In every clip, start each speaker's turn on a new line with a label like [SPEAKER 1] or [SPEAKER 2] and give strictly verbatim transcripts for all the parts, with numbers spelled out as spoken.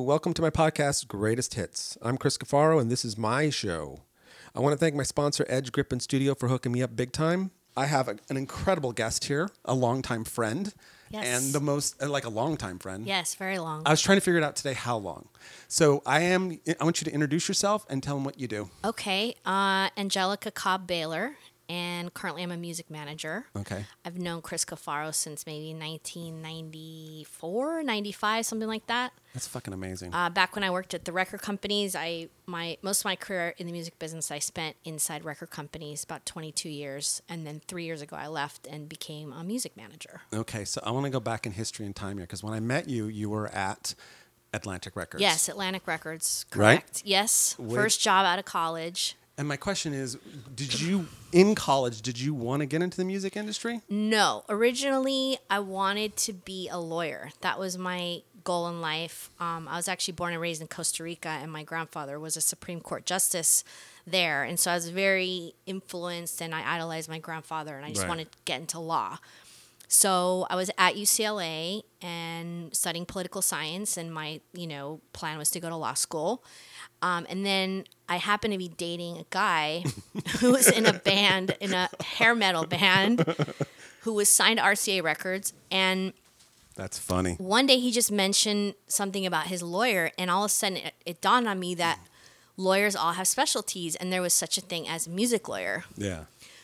[SPEAKER 1] welcome to my podcast, Greatest Hits. I'm Chris Cafaro, and this is my show. I want to thank my sponsor, Edge Grip and Studio, for hooking me up big time. I have a, an incredible guest here, a longtime friend,
[SPEAKER 2] Yes.
[SPEAKER 1] and the most, uh, like a longtime friend.
[SPEAKER 2] Yes, very long.
[SPEAKER 1] I was trying to figure it out today how long. So I am. I want you to introduce yourself and tell them what you do.
[SPEAKER 2] Okay, uh, Angelica Cobb Baylor, and currently I'm a music manager.
[SPEAKER 1] Okay.
[SPEAKER 2] I've known Chris Cafaro since maybe nineteen ninety-four, ninety-five, something like that.
[SPEAKER 1] That's fucking amazing.
[SPEAKER 2] Uh, back when I worked at the record companies, I my most of my career in the music business I spent inside record companies, about twenty-two years, and then three years ago I left and became a music manager.
[SPEAKER 1] Okay, so I want to go back in history and time here, because when I met you, you were at Atlantic Records.
[SPEAKER 2] Yes, Atlantic Records,
[SPEAKER 1] Right?
[SPEAKER 2] correct. Yes,
[SPEAKER 1] Wait.
[SPEAKER 2] first job out of college.
[SPEAKER 1] And my question is, did you, in college, did you want to get into the music industry?
[SPEAKER 2] No, originally I wanted to be a lawyer. That was my goal in life. Um, I was actually born and raised in Costa Rica, and my grandfather was a Supreme Court justice there. And so I was very influenced, and I idolized my grandfather, and I just
[SPEAKER 1] Right.
[SPEAKER 2] wanted to get into law. So I was at U C L A and studying political science, and my, you know, plan was to go to law school. Um, and then I happened to be dating a guy who was in a band, in a hair metal band, who was signed to R C A Records. And
[SPEAKER 1] That's funny.
[SPEAKER 2] one day he just mentioned something about his lawyer, and all of a sudden it, it dawned on me that lawyers all have specialties, and there was such a thing as a music lawyer.
[SPEAKER 1] Yeah.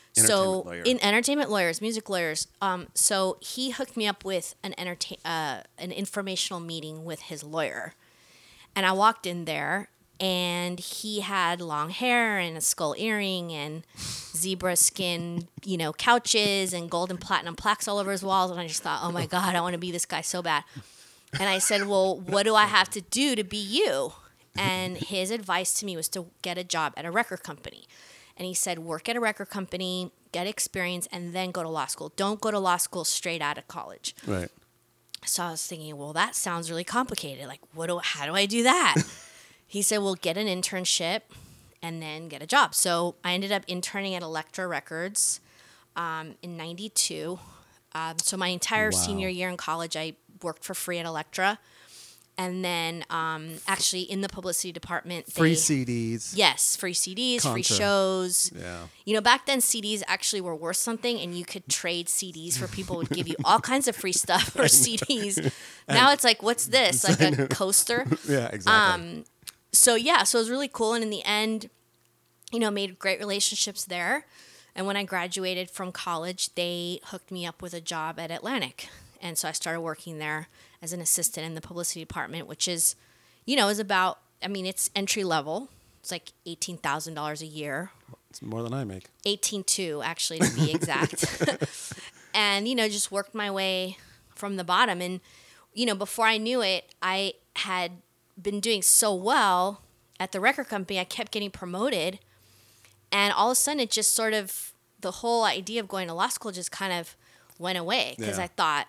[SPEAKER 2] So
[SPEAKER 1] Entertainment lawyer.
[SPEAKER 2] in entertainment lawyers, music lawyers, um, so he hooked me up with an entertain uh, an informational meeting with his lawyer, and I walked in there, and he had long hair and a skull earring and zebra skin, you know, couches and gold and platinum plaques all over his walls, and I just thought, oh my God, I want to be this guy so bad. And I said, well, what do I have to do to be you? And his advice to me was to get a job at a record company. And he said, work at a record company, get experience, and then go to law school. Don't go to law school straight out of college.
[SPEAKER 1] Right.
[SPEAKER 2] So I was thinking, well, that sounds really complicated. Like, what do? How do I do that? He said, well, get an internship and then get a job. So I ended up interning at Elektra Records um, in ninety-two. Um, so my entire
[SPEAKER 1] Wow.
[SPEAKER 2] senior year in college, I worked for free at Elektra. And then um, actually in the publicity department.
[SPEAKER 1] Free
[SPEAKER 2] they,
[SPEAKER 1] C Ds.
[SPEAKER 2] Yes, free C Ds, free
[SPEAKER 1] Contra.
[SPEAKER 2] shows.
[SPEAKER 1] Yeah.
[SPEAKER 2] You know, back then C Ds actually were worth something, and you could trade C Ds for people would give you all kinds of free stuff for C Ds. Now it's like, what's this? Like a coaster?
[SPEAKER 1] Yeah, exactly.
[SPEAKER 2] Um, so yeah, so it was really cool, and in the end, you know, made great relationships there. And when I graduated from college, they hooked me up with a job at Atlantic, and so I started working there as an assistant in the publicity department, which is, you know, is about, I mean, it's entry level. It's like eighteen thousand dollars a year.
[SPEAKER 1] It's more than I make.
[SPEAKER 2] eighteen two actually, to be exact. And, you know, just worked my way from the bottom. And, you know, before I knew it, I had been doing so well at the record company. I kept getting promoted. And all of a sudden, it just sort of, the whole idea of going to law school just kind of went away. Because
[SPEAKER 1] Yeah.
[SPEAKER 2] I thought,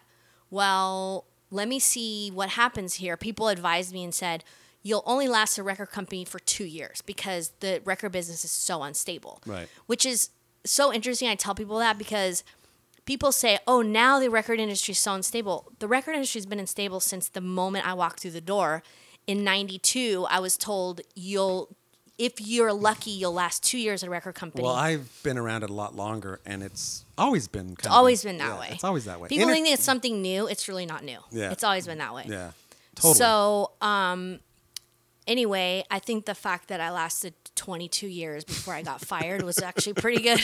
[SPEAKER 2] well, let me see what happens here. People advised me and said, you'll only last a record company for two years because the record business is so unstable.
[SPEAKER 1] Right.
[SPEAKER 2] Which is so interesting. I tell people that because people say, oh, now the record industry is so unstable. The record industry has been unstable since the moment I walked through the door. In ninety-two, I was told you'll, if you're lucky, you'll last two years at a record company.
[SPEAKER 1] Well, I've been around it a lot longer, and it's always been kind
[SPEAKER 2] It's
[SPEAKER 1] of...
[SPEAKER 2] always been that
[SPEAKER 1] yeah,
[SPEAKER 2] way.
[SPEAKER 1] It's always that way.
[SPEAKER 2] People
[SPEAKER 1] Enter-
[SPEAKER 2] think it's something new. It's really not new.
[SPEAKER 1] Yeah.
[SPEAKER 2] It's always been that way.
[SPEAKER 1] Yeah, totally.
[SPEAKER 2] So, um, anyway, I think the fact that I lasted twenty-two years before I got fired was actually pretty good.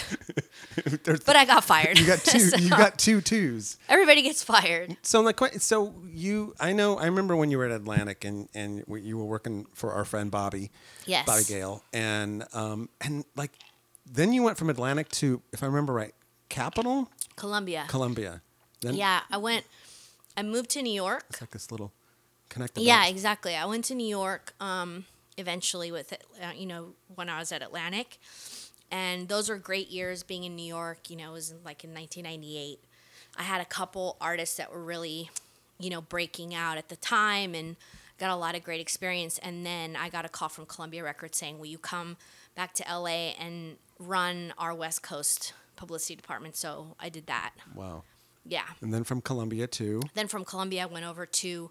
[SPEAKER 2] But I got fired.
[SPEAKER 1] you got two.
[SPEAKER 2] So,
[SPEAKER 1] You got two twos.
[SPEAKER 2] everybody gets fired.
[SPEAKER 1] So, like, que- so you, I know, I remember when you were at Atlantic, and and you were working for our friend Bobby,
[SPEAKER 2] Yes.
[SPEAKER 1] Bobby Gale, and um, and like, then you went from Atlantic to, if I remember right, Capitol,
[SPEAKER 2] Columbia.
[SPEAKER 1] Columbia. Then
[SPEAKER 2] Yeah, I went. I moved to New York.
[SPEAKER 1] it's like this little connected.
[SPEAKER 2] Yeah,
[SPEAKER 1] dots.
[SPEAKER 2] exactly. I went to New York um, eventually with, it, uh, you know, when I was at Atlantic. And those were great years being in New York. You know, it was in, like in nineteen ninety-eight. I had a couple artists that were really, you know, breaking out at the time and got a lot of great experience. And then I got a call from Columbia Records saying, will you come back to L A and run our West Coast publicity department? So I did that.
[SPEAKER 1] Wow.
[SPEAKER 2] Yeah.
[SPEAKER 1] And then from Columbia to
[SPEAKER 2] Then from Columbia, I went over to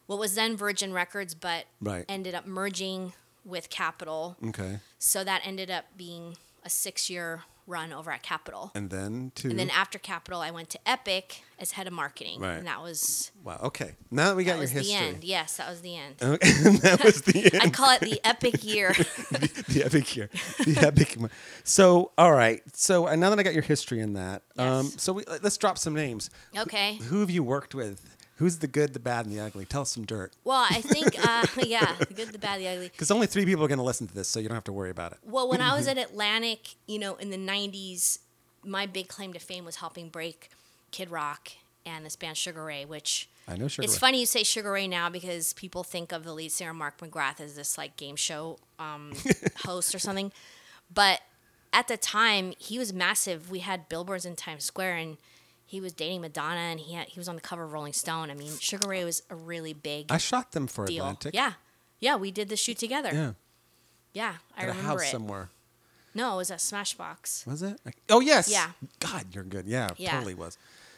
[SPEAKER 2] what was then Virgin Records, but
[SPEAKER 1] Right.
[SPEAKER 2] ended up merging with Capitol.
[SPEAKER 1] Okay.
[SPEAKER 2] So that ended up being a six-year run over at Capitol.
[SPEAKER 1] And then to.
[SPEAKER 2] And then after Capitol, I went to Epic as head of marketing.
[SPEAKER 1] Right.
[SPEAKER 2] And that was,
[SPEAKER 1] Wow. Okay. Now that we got
[SPEAKER 2] that
[SPEAKER 1] your
[SPEAKER 2] was
[SPEAKER 1] history.
[SPEAKER 2] the end. Yes, that was the end.
[SPEAKER 1] Okay. That was the end.
[SPEAKER 2] I call it the epic year.
[SPEAKER 1] the, the epic year. The epic. mo- So, all right. So uh, now that I got your history in that, um,
[SPEAKER 2] Yes.
[SPEAKER 1] so we, let's drop some names.
[SPEAKER 2] Okay.
[SPEAKER 1] Who have you worked with? Who's the good, the bad, and the ugly? Tell us some dirt.
[SPEAKER 2] Well, I think, uh, yeah, the good, the bad, the ugly.
[SPEAKER 1] Because only three people are going to listen to this, so you don't have to worry about it.
[SPEAKER 2] Well, when I was at Atlantic, you know, in the nineties, my big claim to fame was helping break Kid Rock and this band Sugar Ray, which
[SPEAKER 1] I know Sugar
[SPEAKER 2] it's
[SPEAKER 1] Ray.
[SPEAKER 2] funny you say Sugar Ray now because people think of the lead singer Mark McGrath as this like game show um, host or something. But at the time, he was massive. We had billboards in Times Square, and he was dating Madonna, and he had, he was on the cover of Rolling Stone. I mean, Sugar Ray was a really big
[SPEAKER 1] I shot them for
[SPEAKER 2] deal.
[SPEAKER 1] Atlantic.
[SPEAKER 2] Yeah, yeah, we did the shoot together.
[SPEAKER 1] Yeah.
[SPEAKER 2] Yeah, I
[SPEAKER 1] At a
[SPEAKER 2] remember
[SPEAKER 1] house
[SPEAKER 2] it.
[SPEAKER 1] somewhere.
[SPEAKER 2] No, it was at Smashbox.
[SPEAKER 1] Was it? I- Oh, yes.
[SPEAKER 2] Yeah.
[SPEAKER 1] God, you're good. Yeah,
[SPEAKER 2] Yeah.
[SPEAKER 1] totally was.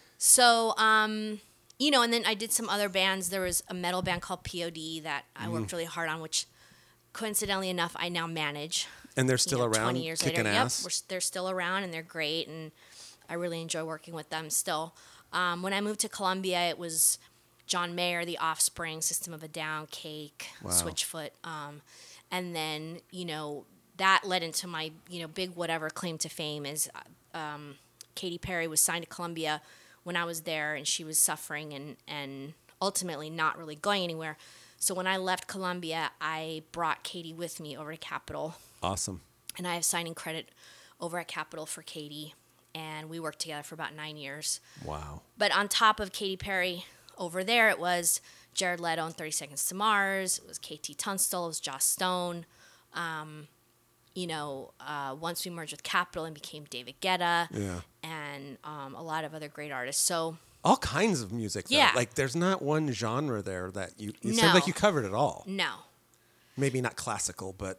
[SPEAKER 2] So, um, you know, and then I did some other bands. There was a metal band called P O D that I
[SPEAKER 1] Mm.
[SPEAKER 2] worked really hard on, which coincidentally enough, I now manage.
[SPEAKER 1] And they're
[SPEAKER 2] you
[SPEAKER 1] still
[SPEAKER 2] know,
[SPEAKER 1] around,
[SPEAKER 2] twenty years
[SPEAKER 1] kicking
[SPEAKER 2] later.
[SPEAKER 1] ass.
[SPEAKER 2] Yep, we're, s- they're still around and they're great, and I really enjoy working with them still. Um, when I moved to Columbia, it was John Mayer, The Offspring, System of a Down, Cake,
[SPEAKER 1] Wow.
[SPEAKER 2] Switchfoot, um, and then you know that led into my you know big whatever claim to fame is um, Katy Perry was signed to Columbia when I was there, and she was suffering and and ultimately not really going anywhere. So when I left Columbia, I brought Katy with me over to Capitol,
[SPEAKER 1] Awesome.
[SPEAKER 2] and I have signing credit over at Capitol for Katy, and we worked together for about nine years.
[SPEAKER 1] Wow.
[SPEAKER 2] But on top of Katy Perry over there, it was Jared Leto and thirty Seconds to Mars. It was K T Tunstall. It was Joss Stone. Um, you know, uh, once we merged with Capitol and became David Guetta
[SPEAKER 1] Yeah.
[SPEAKER 2] and um, a lot of other great artists. So
[SPEAKER 1] All kinds of music. Though.
[SPEAKER 2] Yeah.
[SPEAKER 1] Like, there's not one genre there that you. It
[SPEAKER 2] No.
[SPEAKER 1] sounds like you covered it all.
[SPEAKER 2] no,
[SPEAKER 1] Maybe not classical, but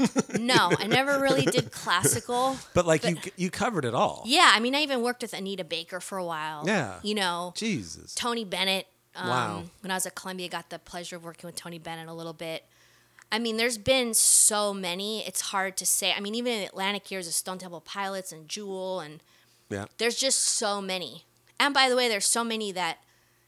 [SPEAKER 2] no, I never really did classical.
[SPEAKER 1] but like you you covered it all.
[SPEAKER 2] Yeah, I mean, I even worked with Anita Baker for a while.
[SPEAKER 1] Yeah.
[SPEAKER 2] You know,
[SPEAKER 1] Jesus.
[SPEAKER 2] Tony Bennett. Um,
[SPEAKER 1] Wow.
[SPEAKER 2] When I was at Columbia, got the pleasure of working with Tony Bennett a little bit. I mean, there's been so many. It's hard to say. I mean, even in Atlantic years of Stone Temple Pilots and Jewel, and
[SPEAKER 1] Yeah.
[SPEAKER 2] there's just so many. And by the way, there's so many that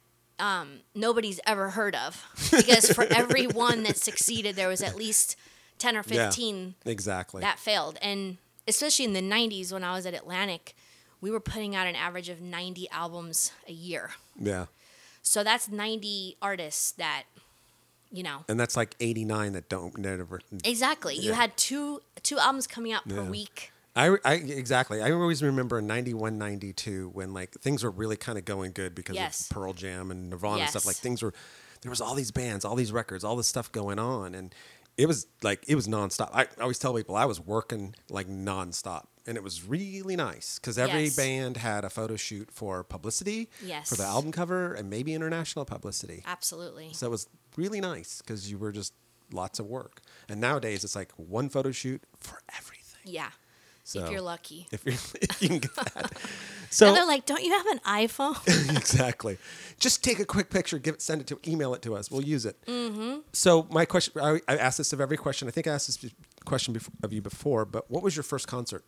[SPEAKER 2] um, nobody's ever heard of because for every one that succeeded, there was at least ten or fifteen
[SPEAKER 1] Yeah. Exactly.
[SPEAKER 2] that failed. And especially in the nineties when I was at Atlantic, we were putting out an average of ninety albums a year.
[SPEAKER 1] yeah.
[SPEAKER 2] So that's ninety artists that, you know.
[SPEAKER 1] And that's like eighty-nine that don't never.
[SPEAKER 2] Exactly. You
[SPEAKER 1] Yeah.
[SPEAKER 2] had two two albums coming out per
[SPEAKER 1] Yeah.
[SPEAKER 2] week.
[SPEAKER 1] I, I exactly. I always remember ninety-one, ninety-two when like things were really kind of going good because
[SPEAKER 2] Yes.
[SPEAKER 1] of Pearl Jam and Nirvana and stuff.
[SPEAKER 2] Yes.
[SPEAKER 1] Like things were, there was all these bands, all these records, all this stuff going on, and it was like it was nonstop. I, I always tell people I was working like nonstop, and it was really nice because every
[SPEAKER 2] Yes.
[SPEAKER 1] band had a photo shoot for publicity,
[SPEAKER 2] Yes.
[SPEAKER 1] for the album cover, and maybe international publicity.
[SPEAKER 2] Absolutely.
[SPEAKER 1] So it was really nice because you were just lots of work. And nowadays it's like one photo shoot for everything.
[SPEAKER 2] Yeah.
[SPEAKER 1] So
[SPEAKER 2] if you're lucky.
[SPEAKER 1] If, you're, if you can get that. So
[SPEAKER 2] And they're like, don't you have an iPhone?
[SPEAKER 1] exactly. Just take a quick picture, give it, send it to, email it to us. We'll use it. Mm-hmm. So my question, I, I asked this of every question. I think I asked this question before, of you before, but what was your first concert?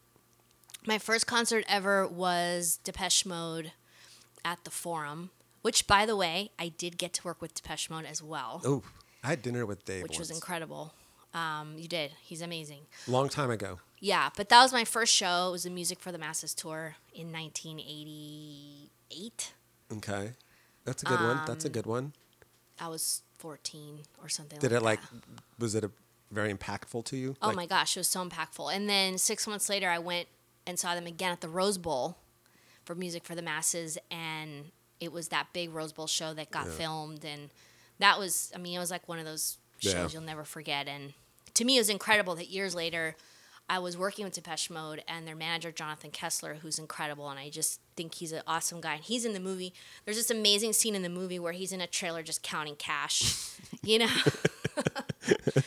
[SPEAKER 2] My first concert ever was Depeche Mode at the Forum, which, by the way, I did get to work with Depeche Mode as well,
[SPEAKER 1] Oh, I had dinner with Dave
[SPEAKER 2] which was
[SPEAKER 1] once.
[SPEAKER 2] incredible. Um, you did. He's amazing.
[SPEAKER 1] Long time ago.
[SPEAKER 2] Yeah, but that was my first show. It was the Music for the Masses tour in nineteen eighty-eight.
[SPEAKER 1] Okay. That's a good one. That's a
[SPEAKER 2] Um,
[SPEAKER 1] good one.
[SPEAKER 2] I was fourteen or something
[SPEAKER 1] Did
[SPEAKER 2] like
[SPEAKER 1] it like,
[SPEAKER 2] that.
[SPEAKER 1] was it a, very impactful to you?
[SPEAKER 2] Oh
[SPEAKER 1] Like-
[SPEAKER 2] my gosh, it was so impactful. And then six months later, I went and saw them again at the Rose Bowl for Music for the Masses, and it was that big Rose Bowl show that got
[SPEAKER 1] Yeah.
[SPEAKER 2] filmed, and that was, I mean, it was like one of those shows
[SPEAKER 1] Yeah.
[SPEAKER 2] you'll never forget. And to me, it was incredible that years later, I was working with Depeche Mode and their manager, Jonathan Kessler, who's incredible, and I just think he's an awesome guy. And he's in the movie. There's this amazing scene in the movie where he's in a trailer just counting cash, you know?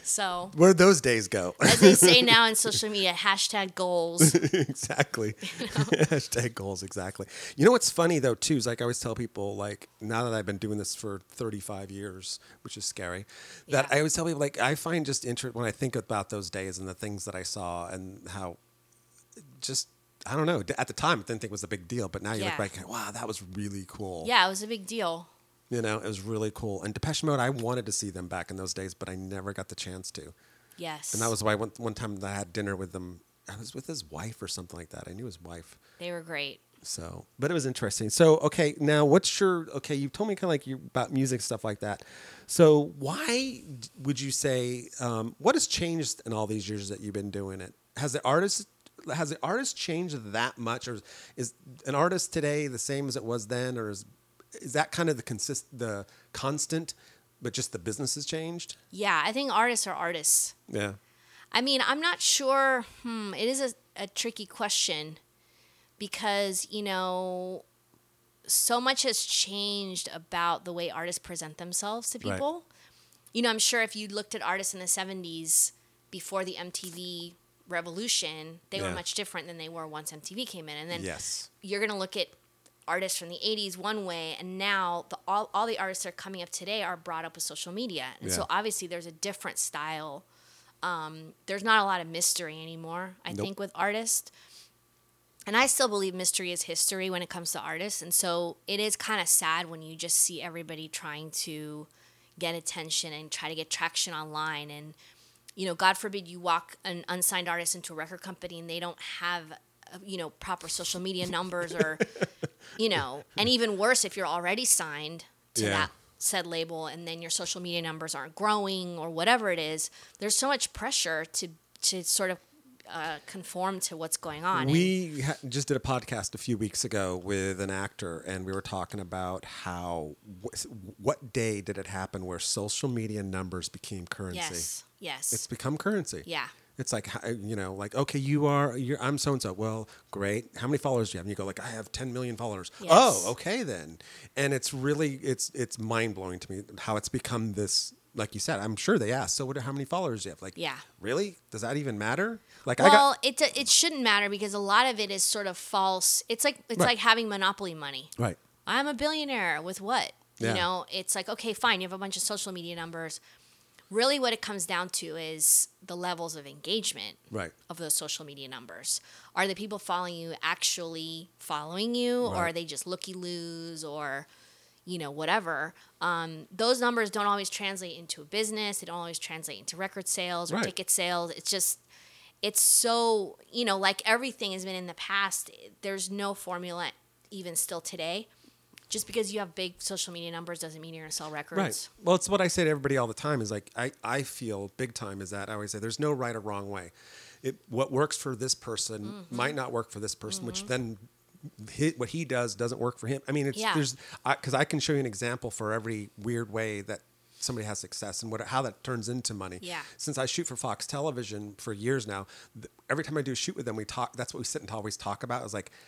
[SPEAKER 2] So
[SPEAKER 1] Where'd those days go?
[SPEAKER 2] as they say now in social media, hashtag goals.
[SPEAKER 1] Exactly. You know? Hashtag goals, exactly. You know what's funny though too is like I always tell people, like now that I've been doing this for thirty-five years, which is scary, that
[SPEAKER 2] Yeah.
[SPEAKER 1] I always tell people like I find just interest when I think about those days and the things that I saw and how just I don't know. At the time, I didn't think it was a big deal, but now you
[SPEAKER 2] Yeah.
[SPEAKER 1] look back, wow, that was really cool.
[SPEAKER 2] Yeah, it was a big deal.
[SPEAKER 1] You know, it was really cool. And Depeche Mode, I wanted to see them back in those days, but I never got the chance to.
[SPEAKER 2] Yes.
[SPEAKER 1] And that was why one, one time that I had dinner with them, I was with his wife or something like that. I knew his wife.
[SPEAKER 2] They were great.
[SPEAKER 1] So, but it was interesting. So, okay, now what's your, okay, you told me kind of like you, about music, stuff like that. So why would you say, um, what has changed in all these years that you've been doing it? Has the artist, has the artist changed that much, or is an artist today the same as it was then, or is, is that kind of the consist, the constant, but just the business has changed?
[SPEAKER 2] Yeah, I think artists are artists.
[SPEAKER 1] Yeah.
[SPEAKER 2] I mean, I'm not sure. Hmm, it is a, a tricky question because, you know, so much has changed about the way artists present themselves to people. Right. You know, I'm sure if you looked at artists in the seventies before the M T V revolution, they yeah. were much different than they were once M T V came in. And then yes. you're going to look at artists from the eighties one way, and now the, all, all the artists that are coming up today are brought up with social media. And yeah. so obviously there's a different style. Um, there's not a lot of mystery anymore, I nope. think, with artists. And I still believe mystery is history when it comes to artists. And so it is kind of sad when you just see everybody trying to get attention and try to get traction online. And, you know, God forbid you walk an unsigned artist into a record company and they don't have, you know, proper social media numbers or, you know, and even worse if you're already signed to yeah. that said label and then your social media numbers aren't growing or whatever it is. There's so much pressure to to sort of uh, conform to what's going on.
[SPEAKER 1] We ha- just did a podcast a few weeks ago with an actor, and we were talking about how wh- what day did it happen where social media numbers became currency?
[SPEAKER 2] Yes, yes.
[SPEAKER 1] It's become currency.
[SPEAKER 2] Yeah.
[SPEAKER 1] It's like, you know, like, okay, you are, you're, I'm so-and-so. Well, great. How many followers do you have? And you go like, I have ten million followers. Yes. Oh, okay then. And it's really, it's it's mind-blowing to me how it's become this, like you said, I'm sure they asked, so what, how many followers do you have? Like,
[SPEAKER 2] yeah.
[SPEAKER 1] really? Does that even matter? Like,
[SPEAKER 2] well,
[SPEAKER 1] I got,
[SPEAKER 2] it it shouldn't matter because a lot of it is sort of false. It's like, it's
[SPEAKER 1] right.
[SPEAKER 2] like having Monopoly money.
[SPEAKER 1] Right.
[SPEAKER 2] I'm a billionaire with what?
[SPEAKER 1] Yeah.
[SPEAKER 2] You know, it's like, okay, fine. You have a bunch of social media numbers. Really what it comes down to is the levels of engagement
[SPEAKER 1] right.
[SPEAKER 2] of those social media numbers. Are the people following you actually following you right. or are they just looky-loos or, you know, whatever? Um, those numbers don't always translate into a business. They don't always translate into record sales or
[SPEAKER 1] right.
[SPEAKER 2] ticket sales. It's just, it's so, you know, like everything has been in the past, there's no formula even still today. Just because you have big social media numbers doesn't mean you're going to sell records.
[SPEAKER 1] Right. Well, it's what I say to everybody all the time is like, I, I feel big time is that I always say there's no right or wrong way. It What works for this person mm-hmm. might not work for this person, mm-hmm. which then he, what he does doesn't work for him. I mean, it's
[SPEAKER 2] yeah.
[SPEAKER 1] there's, because I, I can show you an example for every weird way that somebody has success and what how that turns into money.
[SPEAKER 2] Yeah.
[SPEAKER 1] Since I shoot for Fox Television for years now, th- every time I do a shoot with them, we talk, that's what we sit and always talk about is like,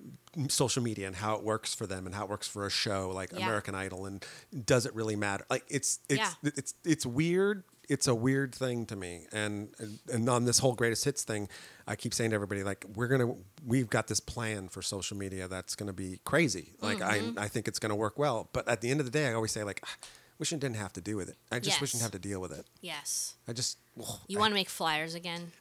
[SPEAKER 1] social media and how it works for them and how it works for a show like yeah. American Idol and does it really matter? Like it's it's
[SPEAKER 2] yeah.
[SPEAKER 1] it's, it's it's weird. It's a weird thing to me. And and on this whole greatest hits thing, I keep saying to everybody like we're gonna we've got this plan for social media that's gonna be crazy. Like mm-hmm. I I think it's gonna work well. But at the end of the day, I always say like. Wish it didn't have to do with it. I just
[SPEAKER 2] yes.
[SPEAKER 1] wish I didn't have to deal with it.
[SPEAKER 2] Yes.
[SPEAKER 1] I just. Oh,
[SPEAKER 2] you want to make flyers again?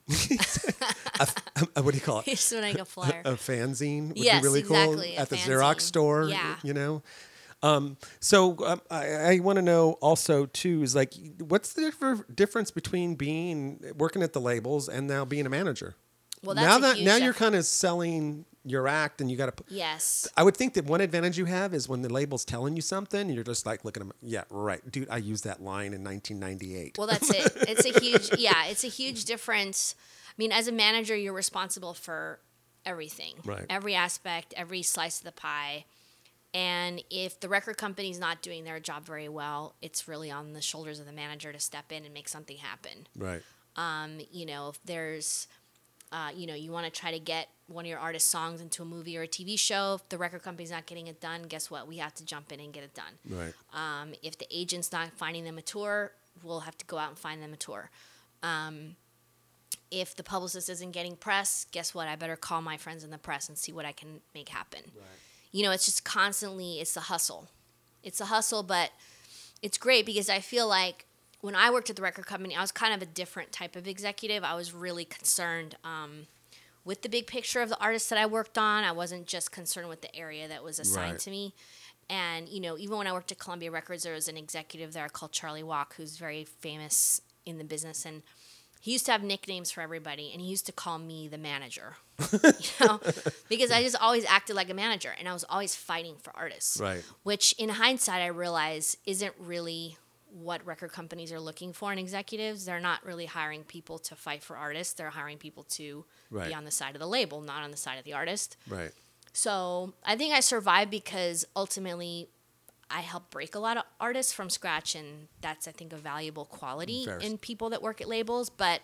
[SPEAKER 1] a, a, what do you call it?
[SPEAKER 2] You just want to make a flyer.
[SPEAKER 1] A, a fanzine would
[SPEAKER 2] yes,
[SPEAKER 1] be really
[SPEAKER 2] exactly,
[SPEAKER 1] cool at the
[SPEAKER 2] fanzine.
[SPEAKER 1] Xerox store.
[SPEAKER 2] Yeah.
[SPEAKER 1] You know. Um, so um, I, I want to know also too is like what's the differ- difference between being working at the labels and now being a manager?
[SPEAKER 2] Well, that's
[SPEAKER 1] now
[SPEAKER 2] a
[SPEAKER 1] that
[SPEAKER 2] huge
[SPEAKER 1] now
[SPEAKER 2] def-
[SPEAKER 1] you're kind of selling your act and you got to.
[SPEAKER 2] Yes.
[SPEAKER 1] I would think that one advantage you have is when the label's telling you something, you're just like looking at them. Yeah, right, dude. I used that line in nineteen ninety-eight.
[SPEAKER 2] Well, that's it. It's a huge, yeah, it's a huge difference. I mean, as a manager, you're responsible for everything,
[SPEAKER 1] right?
[SPEAKER 2] Every aspect, every slice of the pie. And if the record company's not doing their job very well, it's really on the shoulders of the manager to step in and make something happen.
[SPEAKER 1] Right.
[SPEAKER 2] Um, you know, if there's Uh, you know, you want to try to get one of your artist songs into a movie or a T V show. If the record company's not getting it done, guess what? We have to jump in and get it done.
[SPEAKER 1] Right.
[SPEAKER 2] Um, if the agent's not finding them a tour, we'll have to go out and find them a tour. Um, if the publicist isn't getting press, guess what? I better call my friends in the press and see what I can make happen.
[SPEAKER 1] Right.
[SPEAKER 2] You know, it's just constantly, it's a hustle. It's a hustle, but it's great because I feel like when I worked at the record company, I was kind of a different type of executive. I was really concerned um, with the big picture of the artists that I worked on. I wasn't just concerned with the area that was assigned
[SPEAKER 1] Right.
[SPEAKER 2] to me. And, you know, even when I worked at Columbia Records, there was an executive there called Charlie Walk, who's very famous in the business. And he used to have nicknames for everybody, and he used to call me the manager, you know, because I just always acted like a manager, and I was always fighting for artists.
[SPEAKER 1] Right.
[SPEAKER 2] Which, in hindsight, I realize isn't really what record companies are looking for in executives. They're not really hiring people to fight for artists. They're hiring people to
[SPEAKER 1] Right.
[SPEAKER 2] be on the side of the label, not on the side of the artist.
[SPEAKER 1] Right.
[SPEAKER 2] So I think I survived because ultimately I helped break a lot of artists from scratch, and that's, I think, a valuable quality
[SPEAKER 1] Fair.
[SPEAKER 2] in people that work at labels. But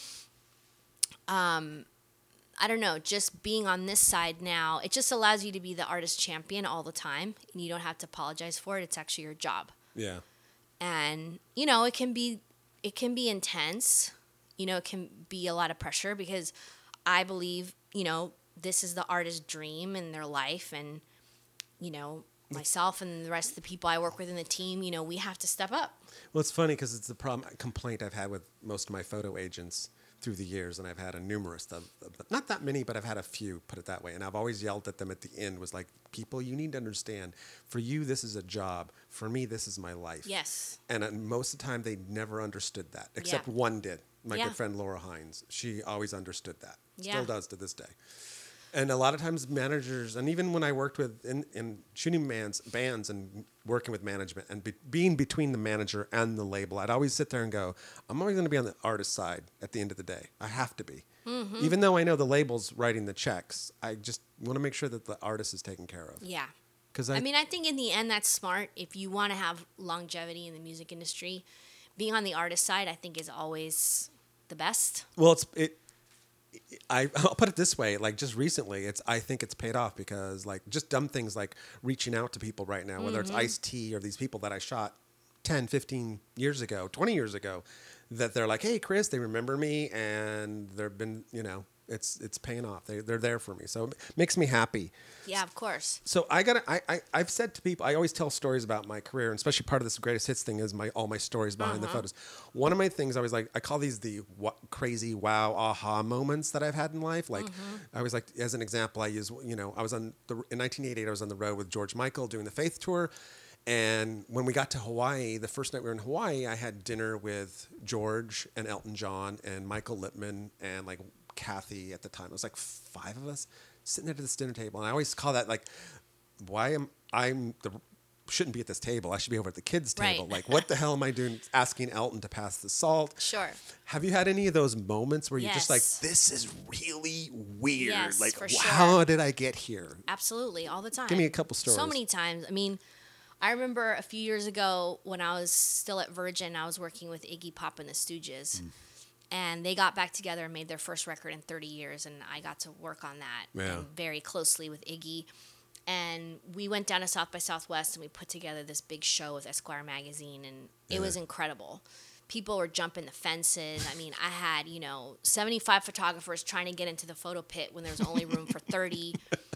[SPEAKER 2] um, I don't know, just being on this side now, it just allows you to be the artist champion all the time, and you don't have to apologize for it. It's actually your job.
[SPEAKER 1] Yeah.
[SPEAKER 2] And, you know, it can be it can be intense. You know, it can be a lot of pressure because I believe, you know, this is the artist's dream in their life, and, you know, myself and the rest of the people I work with in the team, you know, we have to step up.
[SPEAKER 1] Well, it's funny because it's the problem complaint I've had with most of my photo agents through the years, and I've had a numerous of, not that many, but I've had a few, put it that way. And I've always yelled at them at the end, was like, people, you need to understand, for you, this is a job. For me, this is my life.
[SPEAKER 2] Yes.
[SPEAKER 1] And uh, most of the time, they never understood that, except
[SPEAKER 2] Yeah.
[SPEAKER 1] one did. My
[SPEAKER 2] Yeah.
[SPEAKER 1] good friend Laura Hines. She always understood that.
[SPEAKER 2] Yeah.
[SPEAKER 1] Still does to this day. And a lot of times managers, and even when I worked with in, in shooting bands, bands and working with management and be, being between the manager and the label, I'd always sit there and go, I'm always going to be on the artist side at the end of the day. I have to be. Mm-hmm. Even though I know the label's writing the checks, I just want to make sure that the artist is taken care of.
[SPEAKER 2] Yeah.
[SPEAKER 1] Because I,
[SPEAKER 2] I mean, I think in the end, that's smart. If you want to have longevity in the music industry, being on the artist side, I think, is always the best.
[SPEAKER 1] well, it's it. I, I'll put it this way, like just recently, it's I think it's paid off because like just dumb things like reaching out to people right now, whether
[SPEAKER 2] Mm-hmm.
[SPEAKER 1] it's Ice-T or these people that I shot ten, fifteen years ago, twenty years ago, that they're like, hey, Chris, they remember me and they've been, you know, it's it's paying off. They, they're there for me. So it makes me happy.
[SPEAKER 2] Yeah, of course.
[SPEAKER 1] So I got I, I I've said to people, I always tell stories about my career, and especially part of this greatest hits thing is my all my stories behind the photos. One of my things I was like, I call these the what, crazy wow aha moments that I've had in life. Like I was like, as an example, I use you know I was on the in nineteen eighty-eight I was on the road with George Michael doing the Faith tour. And when we got to Hawaii, the first night we were in Hawaii, I had dinner with George and Elton John and Michael Lippman and like Kathy at the time. It was like five of us sitting at this dinner table. And I always call that like, why am I'm the shouldn't be at this table. I should be over at the kids' table.
[SPEAKER 2] Right.
[SPEAKER 1] Like, what the hell am I doing asking Elton to pass the salt?
[SPEAKER 2] Sure.
[SPEAKER 1] Have you had any of those moments where you're just like,
[SPEAKER 2] Yes.
[SPEAKER 1] this is really weird?
[SPEAKER 2] Yes,
[SPEAKER 1] like,
[SPEAKER 2] for
[SPEAKER 1] how
[SPEAKER 2] sure.
[SPEAKER 1] did I get here?
[SPEAKER 2] Absolutely, all the time.
[SPEAKER 1] Give me a couple
[SPEAKER 2] So
[SPEAKER 1] stories.
[SPEAKER 2] many times. I mean, I remember a few years ago when I was still at Virgin, I was working with Iggy Pop and the Stooges.
[SPEAKER 1] Mm.
[SPEAKER 2] And they got back together and made their first record in thirty years. And I got to work on that
[SPEAKER 1] Yeah.
[SPEAKER 2] and very closely with Iggy. And we went down to South by Southwest and we put together this big show with Esquire Magazine. And it
[SPEAKER 1] Yeah.
[SPEAKER 2] was incredible. People were jumping the fences. I mean, I had, you know, seventy-five photographers trying to get into the photo pit when there was only room for thirty.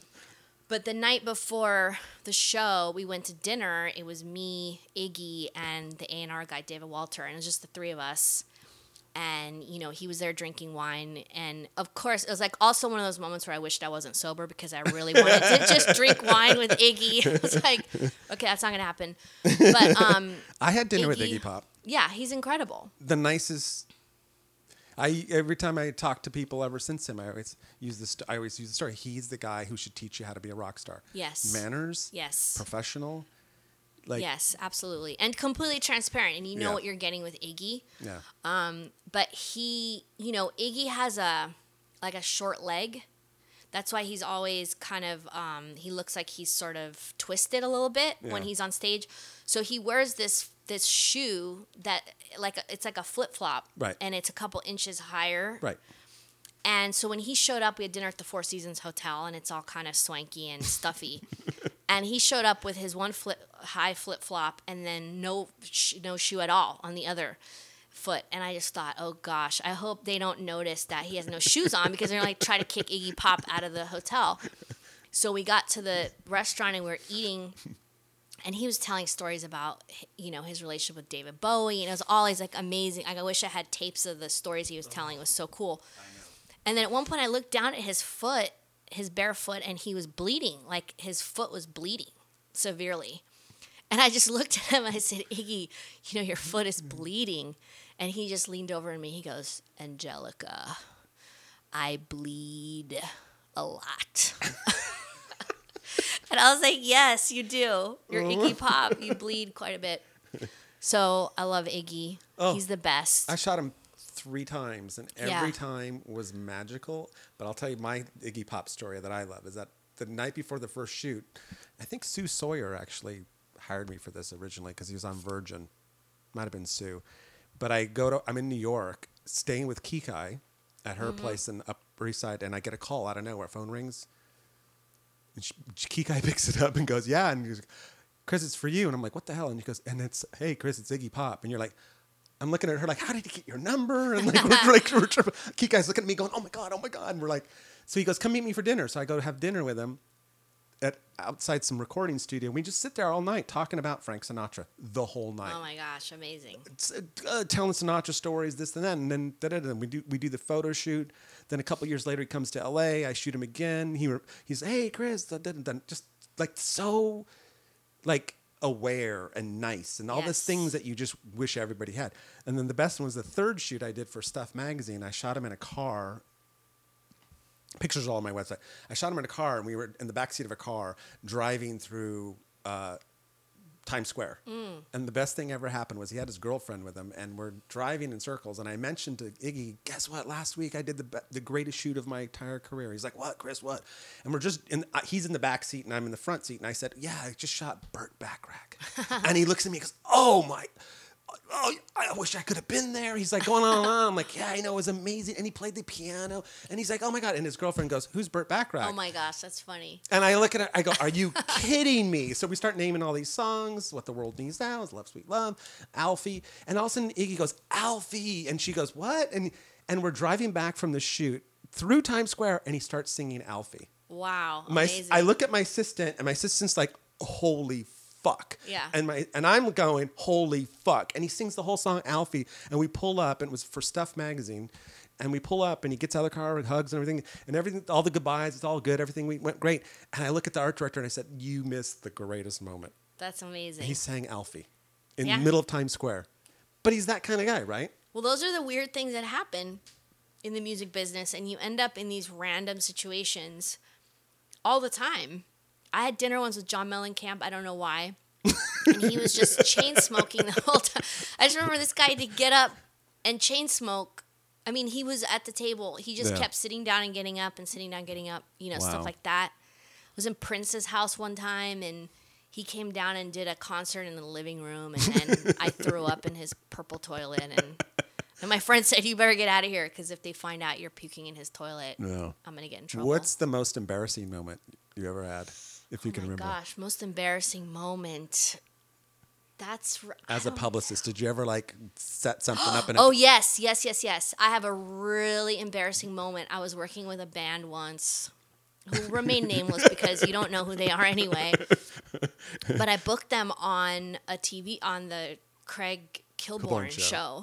[SPEAKER 2] But the night before the show, we went to dinner. It was me, Iggy, and the A and R guy, David Walter. And it was just the three of us. And, you know, he was there drinking wine. And, of course, it was, like, also one of those moments where I wished I wasn't sober because I really wanted to just drink wine with Iggy. It was like, okay, that's not going to happen. But, um,
[SPEAKER 1] I had dinner with
[SPEAKER 2] Iggy-
[SPEAKER 1] Iggy Pop.
[SPEAKER 2] yeah, he's incredible.
[SPEAKER 1] The nicest. I every time I talk to people ever since him, I always use this. I always use the story. He's the guy who should teach you how to be a rock star.
[SPEAKER 2] Yes.
[SPEAKER 1] Manners.
[SPEAKER 2] Yes.
[SPEAKER 1] Professional. Like.
[SPEAKER 2] Yes, absolutely. And completely transparent. And you know
[SPEAKER 1] Yeah.
[SPEAKER 2] what you're getting with Iggy.
[SPEAKER 1] Yeah.
[SPEAKER 2] But he, you know, Iggy has a like a short leg. That's why he's always kind of um, he looks like he's sort of twisted a little bit when
[SPEAKER 1] Yeah.
[SPEAKER 2] he's on stage. So he wears this this shoe that like a, it's like a flip flop,
[SPEAKER 1] Right.
[SPEAKER 2] And it's a couple inches higher,
[SPEAKER 1] Right.
[SPEAKER 2] And so when he showed up, we had dinner at the Four Seasons Hotel, and it's all kind of swanky and stuffy. And he showed up with his one flip, high flip flop and then no sh- no shoe at all on the other foot. And I just thought, oh gosh, I hope they don't notice that he has no shoes on because they're like try to kick Iggy Pop out of the hotel. So we got to the restaurant and we were eating, and he was telling stories about, you know, his relationship with David Bowie, and it was always like amazing. Like, I wish I had tapes of the stories he was telling. It was so cool. And then at one point I looked down at his foot, his bare foot, and he was bleeding. Like, his foot was bleeding severely. And I just looked at him and I said, Iggy, you know, your foot is bleeding. And he just leaned over to me. He goes, Angelica, I bleed a lot. And I was like, yes, you do. You're Iggy Pop. You bleed quite a bit. So I love Iggy.
[SPEAKER 1] Oh,
[SPEAKER 2] He's the best.
[SPEAKER 1] I shot him three times, and every
[SPEAKER 2] Yeah.
[SPEAKER 1] time was magical. But I'll tell you my Iggy Pop story that I love is that the night before the first shoot, I think Sue Sawyer actually hired me for this originally because he was on Virgin. Might have been Sue. But I go to, I'm in New York, staying with Kikai at her
[SPEAKER 2] Mm-hmm.
[SPEAKER 1] place in Upper East Side, and I get a call out of nowhere. Phone rings. And she, Kikai picks it up and goes, yeah. And he goes, Chris, it's for you. And I'm like, what the hell? And he goes, and it's, hey, Chris, it's Iggy Pop. And you're like, I'm looking at her like, how did he get your number? And like, we're, like we're tripping. Kikai's looking at me going, oh my God, oh my God. And we're like, so he goes, come meet me for dinner. So I go to have dinner with him at outside some recording studio. We just sit there all night talking about Frank Sinatra the whole night.
[SPEAKER 2] Oh my gosh, amazing.
[SPEAKER 1] Uh, telling Sinatra stories, this and that, and then da-da-da, we do we do the photo shoot. Then a couple years later, he comes to L A. I shoot him again. He re- he's hey Chris, da-da-da-da. Just like so, like aware and nice, and all
[SPEAKER 2] Yes.
[SPEAKER 1] these things that you just wish everybody had. And then the best one was the third shoot I did for Stuff Magazine. I shot him in a car. Pictures are all on my website. I shot him in a car, and we were in the backseat of a car driving through uh, Times Square.
[SPEAKER 2] Mm.
[SPEAKER 1] And the best thing ever happened was he had his girlfriend with him, and we're driving in circles. And I mentioned to Iggy, guess what? Last week I did the be- the greatest shoot of my entire career. He's like, what, Chris? What? And we're just in. Uh, he's in the back seat, and I'm in the front seat. And I said, yeah, I just shot Burt Bacharach. And he looks at me and goes, oh my. Oh, I wish I could have been there. He's like going on and on. I'm like, yeah, I know, it was amazing. And he played the piano. And he's like, oh my God. And his girlfriend goes, who's Burt Bacharach?
[SPEAKER 2] Oh my gosh, that's funny.
[SPEAKER 1] And I look at it, I go, are you kidding me? So we start naming all these songs. What the World Needs Now is Love, Sweet Love, Alfie. And all of a sudden Iggy goes, Alfie. And she goes, what? And and we're driving back from the shoot through Times Square, and he starts singing Alfie.
[SPEAKER 2] Wow,
[SPEAKER 1] My,
[SPEAKER 2] amazing.
[SPEAKER 1] I look at my assistant, and my assistant's like, holy fuck.
[SPEAKER 2] Yeah.
[SPEAKER 1] And my and I'm going, holy fuck. And he sings the whole song Alfie, and we pull up, and it was for Stuff Magazine. And we pull up, and he gets out of the car and hugs and everything, and everything, all the goodbyes, it's all good, everything went great. And I look at the art director, and I said, you missed the greatest moment.
[SPEAKER 2] That's amazing.
[SPEAKER 1] He sang Alfie in
[SPEAKER 2] Yeah.
[SPEAKER 1] the middle of Times Square. But he's that kind of guy, right?
[SPEAKER 2] Well, those are the weird things that happen in the music business, and you end up in these random situations all the time. I had dinner once with John Mellencamp. I don't know why. And he was just chain smoking the whole time. I just remember this guy to get up and chain smoke. I mean, he was at the table. He just
[SPEAKER 1] Yeah.
[SPEAKER 2] kept sitting down and getting up and sitting down, getting up, you know,
[SPEAKER 1] Wow.
[SPEAKER 2] stuff like that. I was in Prince's house one time, and he came down and did a concert in the living room, and then I threw up in his purple toilet. And, and my friend said, you better get out of here, because if they find out you're puking in his toilet,
[SPEAKER 1] No.
[SPEAKER 2] I'm going to get in trouble.
[SPEAKER 1] What's the most embarrassing moment you ever had, if you
[SPEAKER 2] oh
[SPEAKER 1] can
[SPEAKER 2] my
[SPEAKER 1] remember?
[SPEAKER 2] gosh, most embarrassing moment. That's r- I
[SPEAKER 1] As a
[SPEAKER 2] don't-
[SPEAKER 1] publicist, did you ever like set something up? In a
[SPEAKER 2] Oh yes, yes, yes, yes. I have a really embarrassing moment. I was working with a band once who remain nameless because you don't know who they are anyway. But I booked them on a T V on the Craig Kilborn
[SPEAKER 1] Kilborn show.
[SPEAKER 2] show.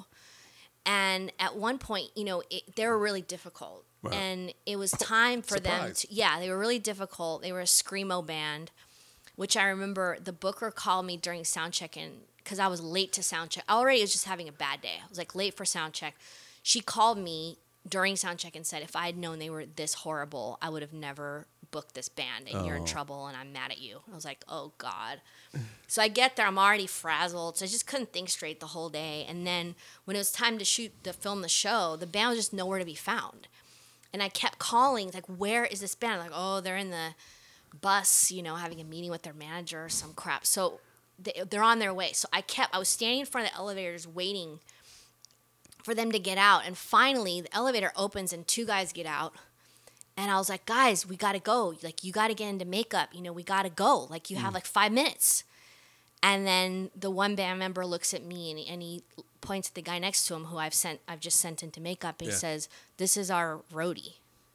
[SPEAKER 2] And at one point, you know, it, they were really difficult.
[SPEAKER 1] Wow.
[SPEAKER 2] And it was time for them
[SPEAKER 1] Surprise.
[SPEAKER 2] to, yeah, they were really difficult. They were a screamo band, which I remember the booker called me during sound check in because I was late to sound check. I already was just having a bad day. I was like late for sound check. She called me during sound check and said, if I had known they were this horrible, I would have never booked this band, and you're in
[SPEAKER 1] Oh.
[SPEAKER 2] trouble, and I'm mad at you. I was like, oh God. So I get there, I'm already frazzled, so I just couldn't think straight the whole day. And then when it was time to shoot, to film the show, the band was just nowhere to be found. And I kept calling, like, where is this band? Like, oh, they're in the bus, you know, having a meeting with their manager or some crap. So they, they're on their way. So I kept, I was standing in front of the elevators waiting for them to get out. And finally, the elevator opens and two guys get out. And I was like, guys, we got to go. Like, you got to get into makeup. You know, we got to go. Like, you have like five minutes. And then the one band member looks at me and he, and he points at the guy next to him who I've sent, I've just sent into makeup. And he
[SPEAKER 1] Yeah.
[SPEAKER 2] says, this is our roadie.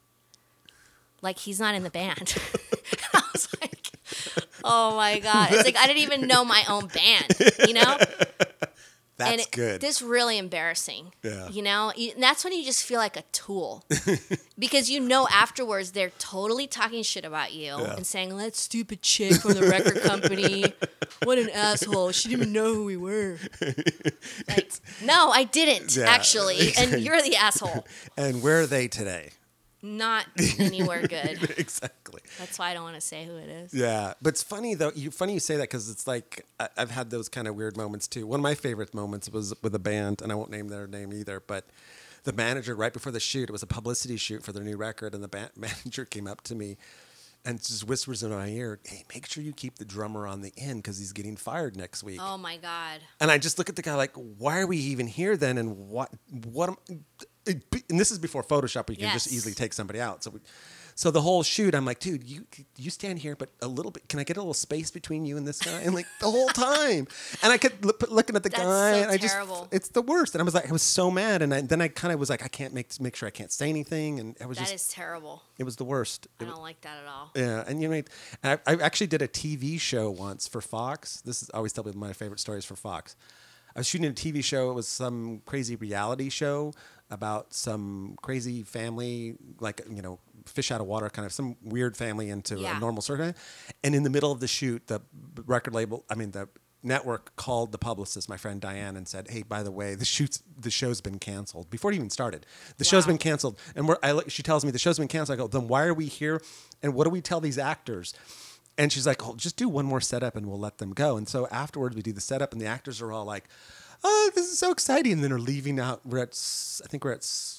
[SPEAKER 2] Like, he's not in the band. I was like, oh my God. It's like, I didn't even know my own band, you know?
[SPEAKER 1] That's
[SPEAKER 2] and it,
[SPEAKER 1] good.
[SPEAKER 2] This really embarrassing.
[SPEAKER 1] Yeah.
[SPEAKER 2] You know, you, and that's when you just feel like a tool because you know afterwards they're totally talking shit about you
[SPEAKER 1] Yeah.
[SPEAKER 2] and saying that stupid chick from the record company. What an asshole! She didn't even know who we were. Like, no, I didn't
[SPEAKER 1] Yeah.
[SPEAKER 2] actually, and you're the asshole.
[SPEAKER 1] And where are they today?
[SPEAKER 2] Not anywhere good.
[SPEAKER 1] Exactly.
[SPEAKER 2] That's why I don't want to say who it is.
[SPEAKER 1] Yeah, but it's funny though. You funny you say that because it's like I, I've had those kind of weird moments too. One of my favorite moments was with a band, and I won't name their name either. But the manager, right before the shoot, it was a publicity shoot for their new record, and the band manager came up to me and just whispers in my ear, "Hey, make sure you keep the drummer on the end because he's getting fired next week."
[SPEAKER 2] Oh my God.
[SPEAKER 1] And I just look at the guy like, "Why are we even here then? And what what?" Am, and this is before Photoshop, where you can
[SPEAKER 2] Yes.
[SPEAKER 1] just easily take somebody out. So, we, so the whole shoot, I'm like, dude, you you stand here, but a little bit. Can I get a little space between you and this guy? And like the whole time, and I kept look, looking at the
[SPEAKER 2] That's
[SPEAKER 1] guy,
[SPEAKER 2] so
[SPEAKER 1] and I just,
[SPEAKER 2] terrible.
[SPEAKER 1] it's the worst. And I was like, I was so mad, and I, then I kind of was like, I can't make make sure I can't say anything, and I was
[SPEAKER 2] That
[SPEAKER 1] just,
[SPEAKER 2] is terrible.
[SPEAKER 1] it was the worst.
[SPEAKER 2] I
[SPEAKER 1] It-
[SPEAKER 2] don't like that at all.
[SPEAKER 1] yeah, and you know, I, I actually did a T V show once for Fox. This is I always tell people my favorite stories for Fox. I was shooting a T V show. It was some crazy reality show about some crazy family, like you know, fish out of water, kind of some weird family into
[SPEAKER 2] Yeah.
[SPEAKER 1] a normal circle. And in the middle of the shoot, the record label, I mean the network, called the publicist, my friend Diane, and said, "Hey, by the way, the shoots, the show's been canceled before it even started. The show's
[SPEAKER 2] Wow.
[SPEAKER 1] been canceled." And we're, I, look- she tells me the show's been canceled. I go, "Then why are we here? And what do we tell these actors?" And she's like, "Oh, just do one more setup and we'll let them go." And so afterwards, we do the setup, and the actors are all like, "Oh, this is so exciting!" And then are leaving out. We're at, s- I think we're at s-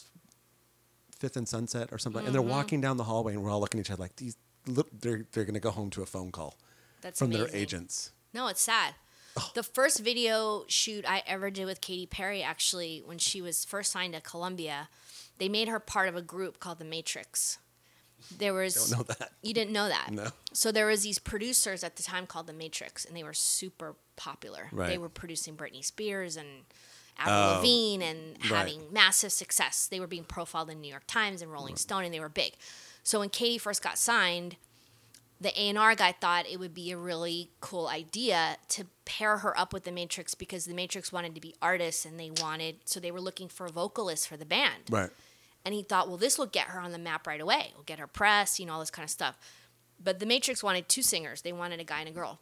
[SPEAKER 1] Fifth and Sunset or something, and they're walking down the hallway, and we're all looking at each other like, "These, look, they're they're going to go home to a phone call
[SPEAKER 2] That's
[SPEAKER 1] from
[SPEAKER 2] amazing.
[SPEAKER 1] their agents."
[SPEAKER 2] No, it's sad. The first video shoot I ever did with Katy Perry, actually, when she was first signed to Columbia, they made her part of a group called The Matrix. There was
[SPEAKER 1] Don't know that.
[SPEAKER 2] You didn't know that.
[SPEAKER 1] No.
[SPEAKER 2] So there was these producers at the time called The Matrix, and they were super popular.
[SPEAKER 1] Right.
[SPEAKER 2] They were producing Britney Spears and Avril
[SPEAKER 1] Oh,
[SPEAKER 2] Lavigne and
[SPEAKER 1] right.
[SPEAKER 2] having massive success. They were being profiled in New York Times and Rolling Stone, and they were big. So when Katy first got signed, the A and R guy thought it would be a really cool idea to pair her up with The Matrix because The Matrix wanted to be artists and they wanted, so they were looking for vocalists for the band.
[SPEAKER 1] Right.
[SPEAKER 2] And he thought, well, this will get her on the map right away. We'll get her press, you know, all this kind of stuff. But The Matrix wanted two singers. They wanted a guy and a girl.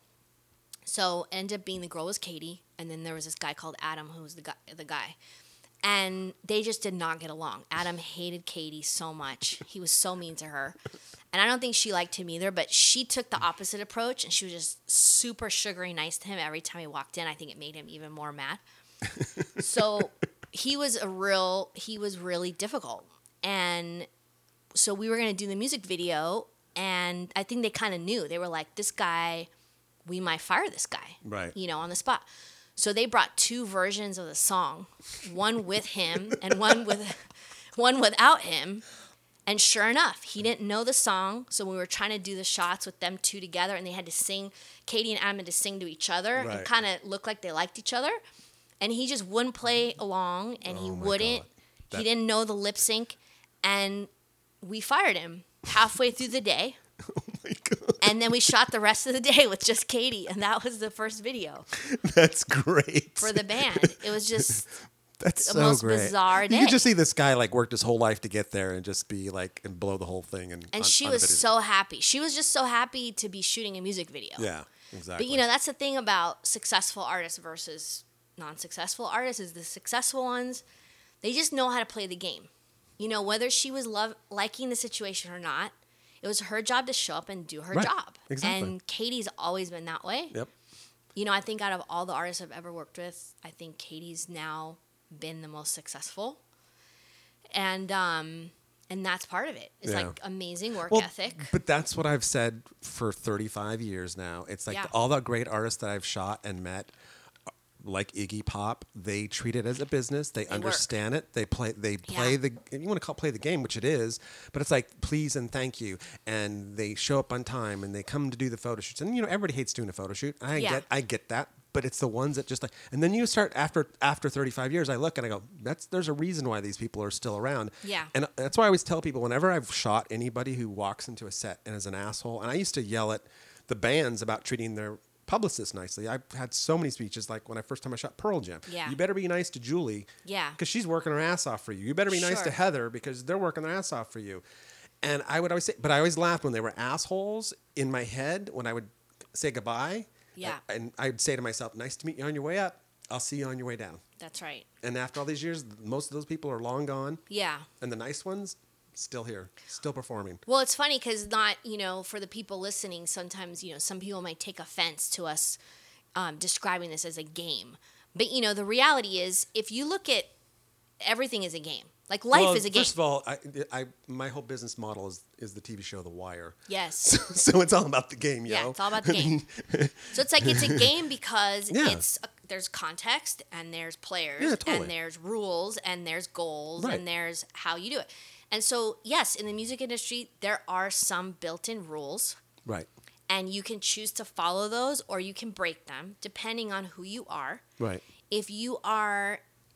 [SPEAKER 2] So it ended up being the girl was Katy, and then there was this guy called Adam who was the guy. The guy. And they just did not get along. Adam hated Katy so much. He was so mean to her. And I don't think she liked him either, but she took the opposite approach, and she was just super sugary nice to him every time he walked in. I think it made him even more mad. So he was a real, he was really difficult. And so we were going to do the music video, and I think they kind of knew. They were like, this guy, we might fire this guy,
[SPEAKER 1] Right.
[SPEAKER 2] you know, on the spot. So they brought two versions of the song, one with him and one with one without him. And sure enough, he didn't know the song. So we were trying to do the shots with them two together, and they had to sing. Katy and Adam had to sing to each other
[SPEAKER 1] Right.
[SPEAKER 2] and kind of look like they liked each other. And he just wouldn't play along, and he
[SPEAKER 1] Oh my
[SPEAKER 2] wouldn't.
[SPEAKER 1] God. That-
[SPEAKER 2] He didn't know the lip sync, and we fired him halfway through the day.
[SPEAKER 1] Oh my God.
[SPEAKER 2] And then we shot the rest of the day with just Katy, and that was the first video
[SPEAKER 1] That's great.
[SPEAKER 2] for the band. It was just
[SPEAKER 1] That's
[SPEAKER 2] the
[SPEAKER 1] so
[SPEAKER 2] most
[SPEAKER 1] great.
[SPEAKER 2] bizarre
[SPEAKER 1] You
[SPEAKER 2] day.
[SPEAKER 1] could just see this guy like worked his whole life to get there and just be like and blow the whole thing. And
[SPEAKER 2] and
[SPEAKER 1] on-
[SPEAKER 2] she
[SPEAKER 1] on a
[SPEAKER 2] was
[SPEAKER 1] video.
[SPEAKER 2] so happy. She was just so happy to be shooting a music video.
[SPEAKER 1] Yeah, exactly.
[SPEAKER 2] But you know, that's the thing about successful artists versus non-successful artists is the successful ones, they just know how to play the game. You know, whether she was love liking the situation or not, it was her job to show up and do her
[SPEAKER 1] Right.
[SPEAKER 2] job.
[SPEAKER 1] Exactly.
[SPEAKER 2] And Katy's always been that way.
[SPEAKER 1] Yep.
[SPEAKER 2] You know, I think out of all the artists I've ever worked with, I think Katy's now been the most successful. And um and that's part of it. It's
[SPEAKER 1] Yeah.
[SPEAKER 2] like amazing work
[SPEAKER 1] Well,
[SPEAKER 2] ethic.
[SPEAKER 1] but that's what I've said for thirty-five years now. It's like
[SPEAKER 2] Yeah.
[SPEAKER 1] all the great artists that I've shot and met, like Iggy Pop, they treat it as a business. They,
[SPEAKER 2] work.
[SPEAKER 1] understand it. They play. They play
[SPEAKER 2] Yeah.
[SPEAKER 1] the. You want to call play the game, which it is, but it's like please and thank you, and they show up on time and they come to do the photo shoots. And you know everybody hates doing a photo shoot. I
[SPEAKER 2] Yeah.
[SPEAKER 1] get. I get that. But it's the ones that just like, and then you start after after thirty-five years. I look and I go, that's there's a reason why these people are still around.
[SPEAKER 2] Yeah.
[SPEAKER 1] And that's why I always tell people whenever I've shot anybody who walks into a set and is an asshole, and I used to yell at the bands about treating their publicists nicely. I've had so many speeches, like when I first time I shot Pearl Jam.
[SPEAKER 2] Yeah.
[SPEAKER 1] You better be nice to Julie.
[SPEAKER 2] Yeah.
[SPEAKER 1] Because she's working her ass off for you. You better be nice to
[SPEAKER 2] Sure.
[SPEAKER 1] Heather because they're working their ass off for you. And I would always say, but I always laughed when they were assholes in my head when I would say goodbye.
[SPEAKER 2] Yeah.
[SPEAKER 1] And I'd say to myself, nice to meet you on your way up. I'll see you on your way down.
[SPEAKER 2] That's right.
[SPEAKER 1] And after all these years, most of those people are long gone.
[SPEAKER 2] Yeah.
[SPEAKER 1] And the nice ones, still here, still performing.
[SPEAKER 2] Well, it's funny because not, you know, for the people listening, sometimes, you know, some people might take offense to us um, describing this as a game. But, you know, the reality is if you look at everything as a game, like life
[SPEAKER 1] Well,
[SPEAKER 2] is a game.
[SPEAKER 1] First of all, I, I, my whole business model is, is the T V show The Wire.
[SPEAKER 2] Yes.
[SPEAKER 1] So it's all about the game, yo.
[SPEAKER 2] Yeah, it's all about the game. So it's like it's a game because
[SPEAKER 1] Yeah.
[SPEAKER 2] it's a, there's context and there's players
[SPEAKER 1] Yeah, totally.
[SPEAKER 2] and there's rules and there's goals
[SPEAKER 1] Right.
[SPEAKER 2] and there's how you do it. And so yes, in the music industry there are some built-in rules
[SPEAKER 1] Right.
[SPEAKER 2] and you can choose to follow those or you can break them depending on who you are.
[SPEAKER 1] Right.
[SPEAKER 2] If you are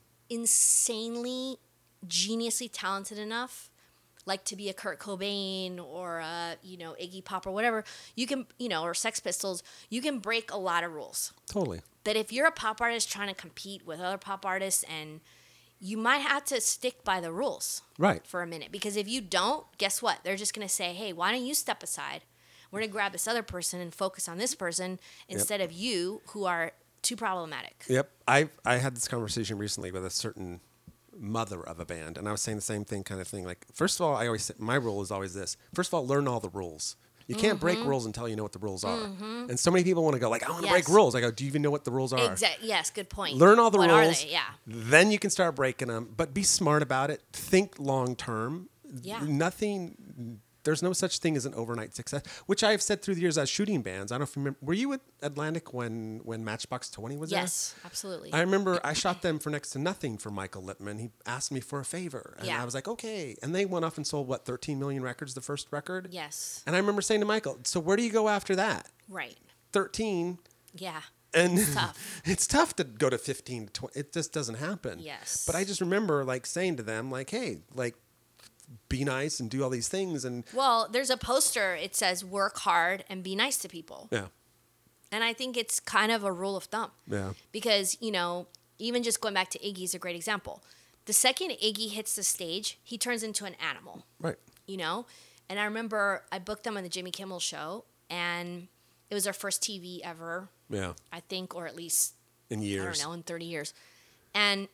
[SPEAKER 2] insanely geniusly talented enough like to be a Kurt Cobain or a, you know, Iggy Pop or whatever, you can, you know, or Sex Pistols, you can break a lot of rules.
[SPEAKER 1] Totally.
[SPEAKER 2] But if you're a pop artist trying to compete with other pop artists, and you might have to stick by the rules
[SPEAKER 1] Right.
[SPEAKER 2] for a minute, because if you don't, guess what? They're just going to say, hey, why don't you step aside? We're going to grab this other person and focus on this person instead of you, who are too problematic.
[SPEAKER 1] Yep. I I had this conversation recently with a certain mother of a band, and I was saying the same thing, kind of thing. Like, first of all, I always say, my rule is always this. First of all, learn all the rules. You can't break rules until you know what the rules are. And so many people want to go like, I want to
[SPEAKER 2] Yes.
[SPEAKER 1] break rules. I go, do you even know what the rules are?
[SPEAKER 2] Exactly. Yes, good point.
[SPEAKER 1] Learn all the
[SPEAKER 2] what
[SPEAKER 1] rules.
[SPEAKER 2] Are they? Yeah.
[SPEAKER 1] Then you can start breaking them, but be smart about it. Think long term.
[SPEAKER 2] Yeah.
[SPEAKER 1] Nothing. There's no such thing as an overnight success, which I've said through the years as shooting bands. I don't know if you remember. Were you at Atlantic when when Matchbox twenty was there?
[SPEAKER 2] Yes, absolutely.
[SPEAKER 1] I remember I shot them for next to nothing for Michael Lippman. He asked me for a favor, and
[SPEAKER 2] Yeah.
[SPEAKER 1] I was like, okay. And they went off and sold what, thirteen million records, the first record.
[SPEAKER 2] Yes.
[SPEAKER 1] And I remember saying to Michael, so where do you go after that?
[SPEAKER 2] Right.
[SPEAKER 1] thirteen.
[SPEAKER 2] Yeah.
[SPEAKER 1] And
[SPEAKER 2] It's tough.
[SPEAKER 1] it's tough to go to fifteen to twenty. It just doesn't happen.
[SPEAKER 2] Yes.
[SPEAKER 1] But I just remember like saying to them, like, hey, like, be nice and do all these things. And
[SPEAKER 2] Well, there's a poster. It says work hard and be nice to people.
[SPEAKER 1] yeah,
[SPEAKER 2] And I think it's kind of a rule of thumb.
[SPEAKER 1] yeah,
[SPEAKER 2] Because, you know, even just going back to Iggy is a great example. The second Iggy hits the stage, he turns into an animal,
[SPEAKER 1] right.
[SPEAKER 2] you know? And I remember I booked them on the Jimmy Kimmel show, and it was their first T V ever,
[SPEAKER 1] Yeah.
[SPEAKER 2] I think, or at least,
[SPEAKER 1] In
[SPEAKER 2] I
[SPEAKER 1] years.
[SPEAKER 2] don't know, in thirty years. And,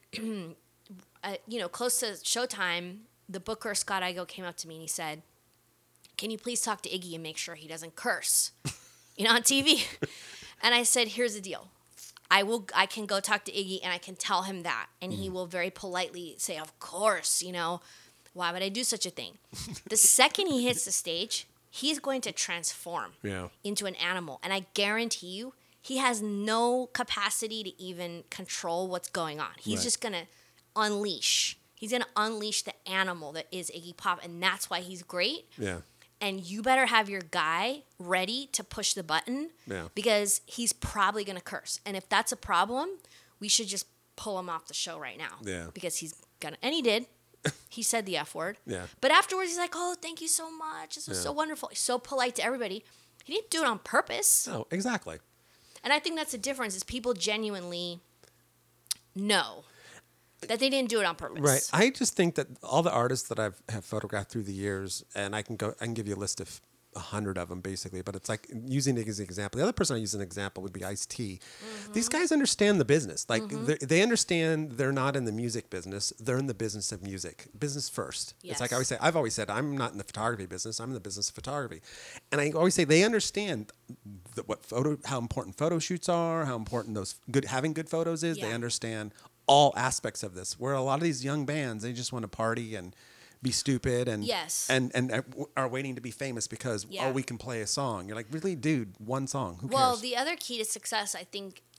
[SPEAKER 2] uh, you know, close to showtime, the booker, Scott Igo, came up to me and he said, can you please talk to Iggy and make sure he doesn't curse, you know, on T V? And I said, here's the deal. I will. I can go talk to Iggy and I can tell him that. And he will very politely say, of course, you know, why would I do such a thing? The second he hits the stage, he's going to transform
[SPEAKER 1] Yeah.
[SPEAKER 2] into an animal. And I guarantee you, he has no capacity to even control what's going on. He's
[SPEAKER 1] Right.
[SPEAKER 2] just going to unleash. He's going to unleash the animal that is Iggy Pop. And that's why he's great.
[SPEAKER 1] Yeah.
[SPEAKER 2] And you better have your guy ready to push the button
[SPEAKER 1] Yeah.
[SPEAKER 2] because he's probably going to curse. And if that's a problem, we should just pull him off the show right now.
[SPEAKER 1] Yeah.
[SPEAKER 2] Because he's going to, and he did. He said the F word.
[SPEAKER 1] Yeah.
[SPEAKER 2] But afterwards, he's like, oh, thank you so much. This was
[SPEAKER 1] Yeah.
[SPEAKER 2] so wonderful. He's so polite to everybody. He didn't do it on purpose.
[SPEAKER 1] Oh, exactly.
[SPEAKER 2] And I think that's the difference is people genuinely know that they didn't do it on purpose.
[SPEAKER 1] Right. I just think that all the artists that I've have photographed through the years, and I can go, I can give you a list of a hundred of them basically. But it's like using it as an example. The other person I use as an example would be Ice-T.
[SPEAKER 2] Mm-hmm.
[SPEAKER 1] These guys understand the business. Like they they understand they're not in the music business. They're in the business of music. Business first. It's like I
[SPEAKER 2] Yes.
[SPEAKER 1] always say. I've always said I'm not in the photography business. I'm in the business of photography. And I always say they understand the, what photo, how important photo shoots are, how important those good having good photos is. They
[SPEAKER 2] Yeah.
[SPEAKER 1] understand all aspects of this. Where a lot of these young bands, they just want to party and be stupid and
[SPEAKER 2] Yes.
[SPEAKER 1] and and uh, are waiting to be famous because
[SPEAKER 2] Yeah.
[SPEAKER 1] oh we can play a song. You're like, really, dude, one song. Who
[SPEAKER 2] Well,
[SPEAKER 1] cares?
[SPEAKER 2] the other key to success, I think,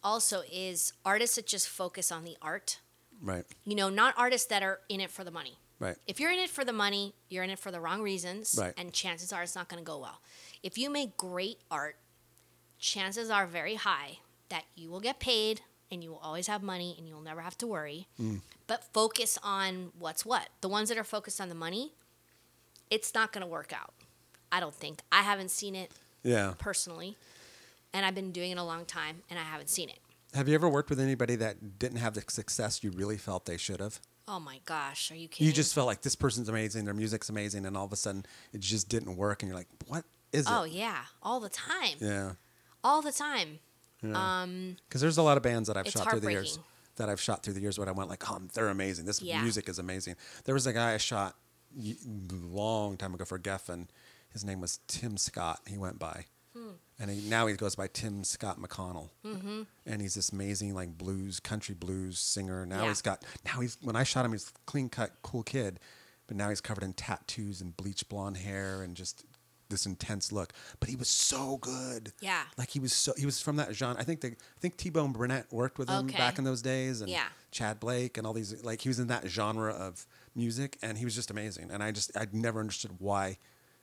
[SPEAKER 2] also is artists that just focus on the art.
[SPEAKER 1] Right.
[SPEAKER 2] You know, not artists that are in it for the money.
[SPEAKER 1] Right.
[SPEAKER 2] If you're in it for the money, you're in it for the wrong reasons,
[SPEAKER 1] Right.
[SPEAKER 2] and chances are it's not going to go well. If you make great art, chances are very high that you will get paid and you will always have money and you will never have to worry.
[SPEAKER 1] Mm.
[SPEAKER 2] But focus on what's what. The ones that are focused on the money, it's not going to work out. I don't think. I haven't seen it
[SPEAKER 1] Yeah.
[SPEAKER 2] personally, and I've been doing it a long time, and I haven't seen it.
[SPEAKER 1] Have you ever worked with anybody that didn't have the success you really felt they should have?
[SPEAKER 2] Oh my gosh, are you kidding?
[SPEAKER 1] You just felt like this person's amazing, their music's amazing, and all of a sudden it just didn't work, and you're like, what is it?
[SPEAKER 2] Oh yeah, all the time.
[SPEAKER 1] Yeah.
[SPEAKER 2] All the time.
[SPEAKER 1] Yeah.
[SPEAKER 2] Um,
[SPEAKER 1] Because there's a lot of bands that I've
[SPEAKER 2] It's
[SPEAKER 1] shot through the years
[SPEAKER 2] heartbreaking.
[SPEAKER 1] that I've shot through the years when I went like, oh, they're amazing. This
[SPEAKER 2] Yeah.
[SPEAKER 1] music is amazing. There was a guy I shot a long time ago for Geffen. His name was Tim Scott. He went by,
[SPEAKER 2] Hmm.
[SPEAKER 1] and he, now he goes by Tim Scott McConnell. Mm-hmm. And he's this amazing like blues, country blues singer. Now
[SPEAKER 2] Yeah.
[SPEAKER 1] he's got now he's when I shot him, he's a clean cut, cool kid, but now he's covered in tattoos and bleached blonde hair and just this intense look. But he was so good.
[SPEAKER 2] Yeah.
[SPEAKER 1] Like he was so he was from that genre. I think the I think T-Bone Burnett worked with him
[SPEAKER 2] Okay.
[SPEAKER 1] back in those days, and
[SPEAKER 2] Yeah.
[SPEAKER 1] Chad Blake and all these. Like he was in that genre of music, and he was just amazing. And I just I'd never understood why.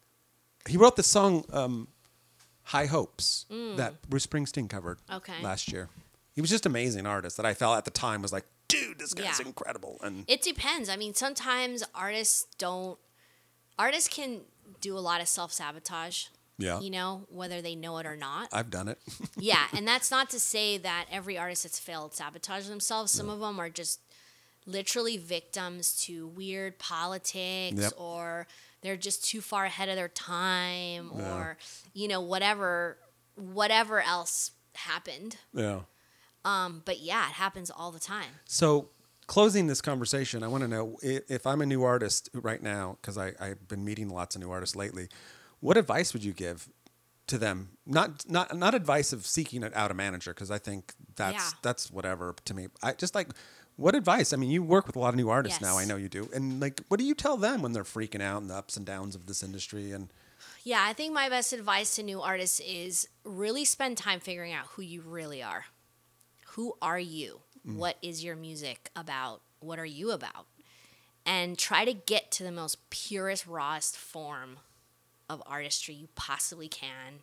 [SPEAKER 1] He wrote the song um, "High Hopes" that Bruce Springsteen covered
[SPEAKER 2] Mm. Okay.
[SPEAKER 1] last year. He was just an amazing artist that I felt at the time was like, dude, this guy's
[SPEAKER 2] Yeah.
[SPEAKER 1] incredible. And
[SPEAKER 2] It depends. I mean, sometimes artists don't. Artists can do a lot of self sabotage.
[SPEAKER 1] yeah,
[SPEAKER 2] You know, whether they know it or not.
[SPEAKER 1] I've done it.
[SPEAKER 2] Yeah, and that's not to say that every artist that's failed sabotage themselves. Some of them are just literally victims to weird politics,
[SPEAKER 1] Yep.
[SPEAKER 2] or they're just too far ahead of their time,
[SPEAKER 1] Yeah.
[SPEAKER 2] or you know, whatever, whatever else happened.
[SPEAKER 1] yeah.
[SPEAKER 2] Um, but yeah, it happens all the time.
[SPEAKER 1] So, closing this conversation, I want to know i- if I'm a new artist right now, because I've been meeting lots of new artists lately. What advice would you give to them? Not not not advice of seeking out a manager, because I think that's
[SPEAKER 2] Yeah.
[SPEAKER 1] that's whatever to me. I just like what advice? I mean, you work with a lot of new artists now. I
[SPEAKER 2] Yes.
[SPEAKER 1] know you do, and like, what do you tell them when they're freaking out and the ups and downs of this industry? And
[SPEAKER 2] Yeah, I think my best advice to new artists is really spend time figuring out who you really are. Who are you? What is your music about? What are you about? And try to get to the most purest, rawest form of artistry you possibly can.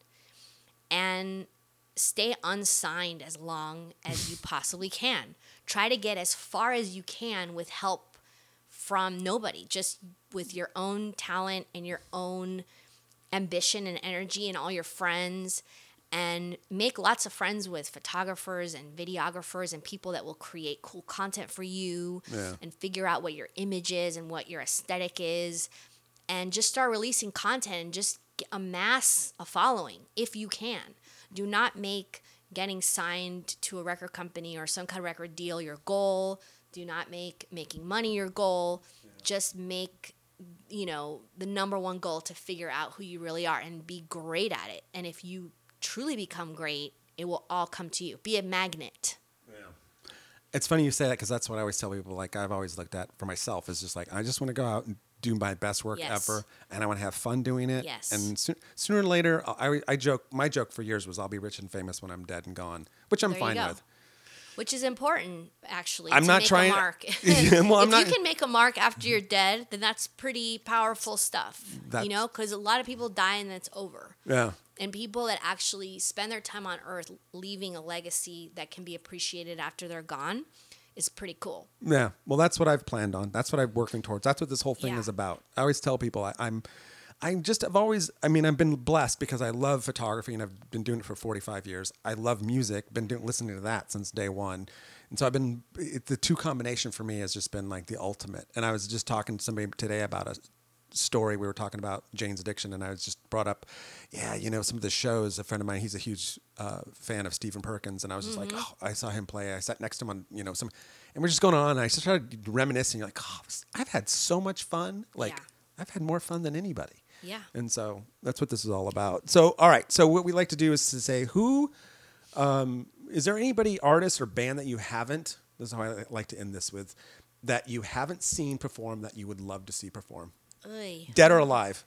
[SPEAKER 2] And stay unsigned as long as you possibly can. Try to get as far as you can with help from nobody, just with your own talent and your own ambition and energy and all your friends, and make lots of friends with photographers and videographers and people that will create cool content for you
[SPEAKER 1] Yeah.
[SPEAKER 2] and figure out what your image is and what your aesthetic is, and just start releasing content and just get- amass a following if you can. Do not make getting signed to a record company or some kind of record deal your goal. Do not make making money your goal. Just make, you know, the number one goal to figure out who you really are and be great at it. And if you truly become great, it will all come to you. Be a magnet.
[SPEAKER 1] it's funny you say that, because that's what I always tell people. Like I've always looked at for myself is just like I just want to go out and do my best work
[SPEAKER 2] Yes.
[SPEAKER 1] ever, and I want to have fun doing it.
[SPEAKER 2] Yes.
[SPEAKER 1] And soo- sooner or later, I, I joke. My joke for years was I'll be rich and famous when I'm dead and gone, which I'm
[SPEAKER 2] There you
[SPEAKER 1] fine
[SPEAKER 2] go.
[SPEAKER 1] with.
[SPEAKER 2] Which is important, actually.
[SPEAKER 1] I'm
[SPEAKER 2] to
[SPEAKER 1] not
[SPEAKER 2] make
[SPEAKER 1] trying-
[SPEAKER 2] a mark.
[SPEAKER 1] Yeah, well, I'm
[SPEAKER 2] if
[SPEAKER 1] not-
[SPEAKER 2] you can make a mark after you're dead, then that's pretty powerful stuff.
[SPEAKER 1] That's-
[SPEAKER 2] you know, because a lot of people die and it's over.
[SPEAKER 1] Yeah.
[SPEAKER 2] And people that actually spend their time on Earth leaving a legacy that can be appreciated after they're gone is pretty cool.
[SPEAKER 1] Yeah. Well, that's what I've planned on. That's what I'm working towards. That's what this whole thing
[SPEAKER 2] Yeah.
[SPEAKER 1] is about. I always tell people I, I'm, I just have always, I mean, I've been blessed because I love photography and I've been doing it for forty-five years. I love music, been doing, listening to that since day one. And so I've been, it, the two combination for me has just been like the ultimate. And I was just talking to somebody today about a story. We were talking about Jane's Addiction, and I was just brought up, yeah, you know, some of the shows. A friend of mine, he's a huge uh, fan of Stephen Perkins, and I was just like, oh, I saw him play. I sat next to him on, you know, some, and we're just going on. And I just started reminiscing, like, oh, I've had so much fun. Like,
[SPEAKER 2] Yeah.
[SPEAKER 1] I've had more fun than anybody.
[SPEAKER 2] Yeah.
[SPEAKER 1] And so that's what this is all about. So, all right. So what we like to do is to say, who, um, is there anybody, artist or band that you haven't, this is how I like to end this with, that you haven't seen perform that you would love to see perform?
[SPEAKER 2] Oy.
[SPEAKER 1] Dead or alive?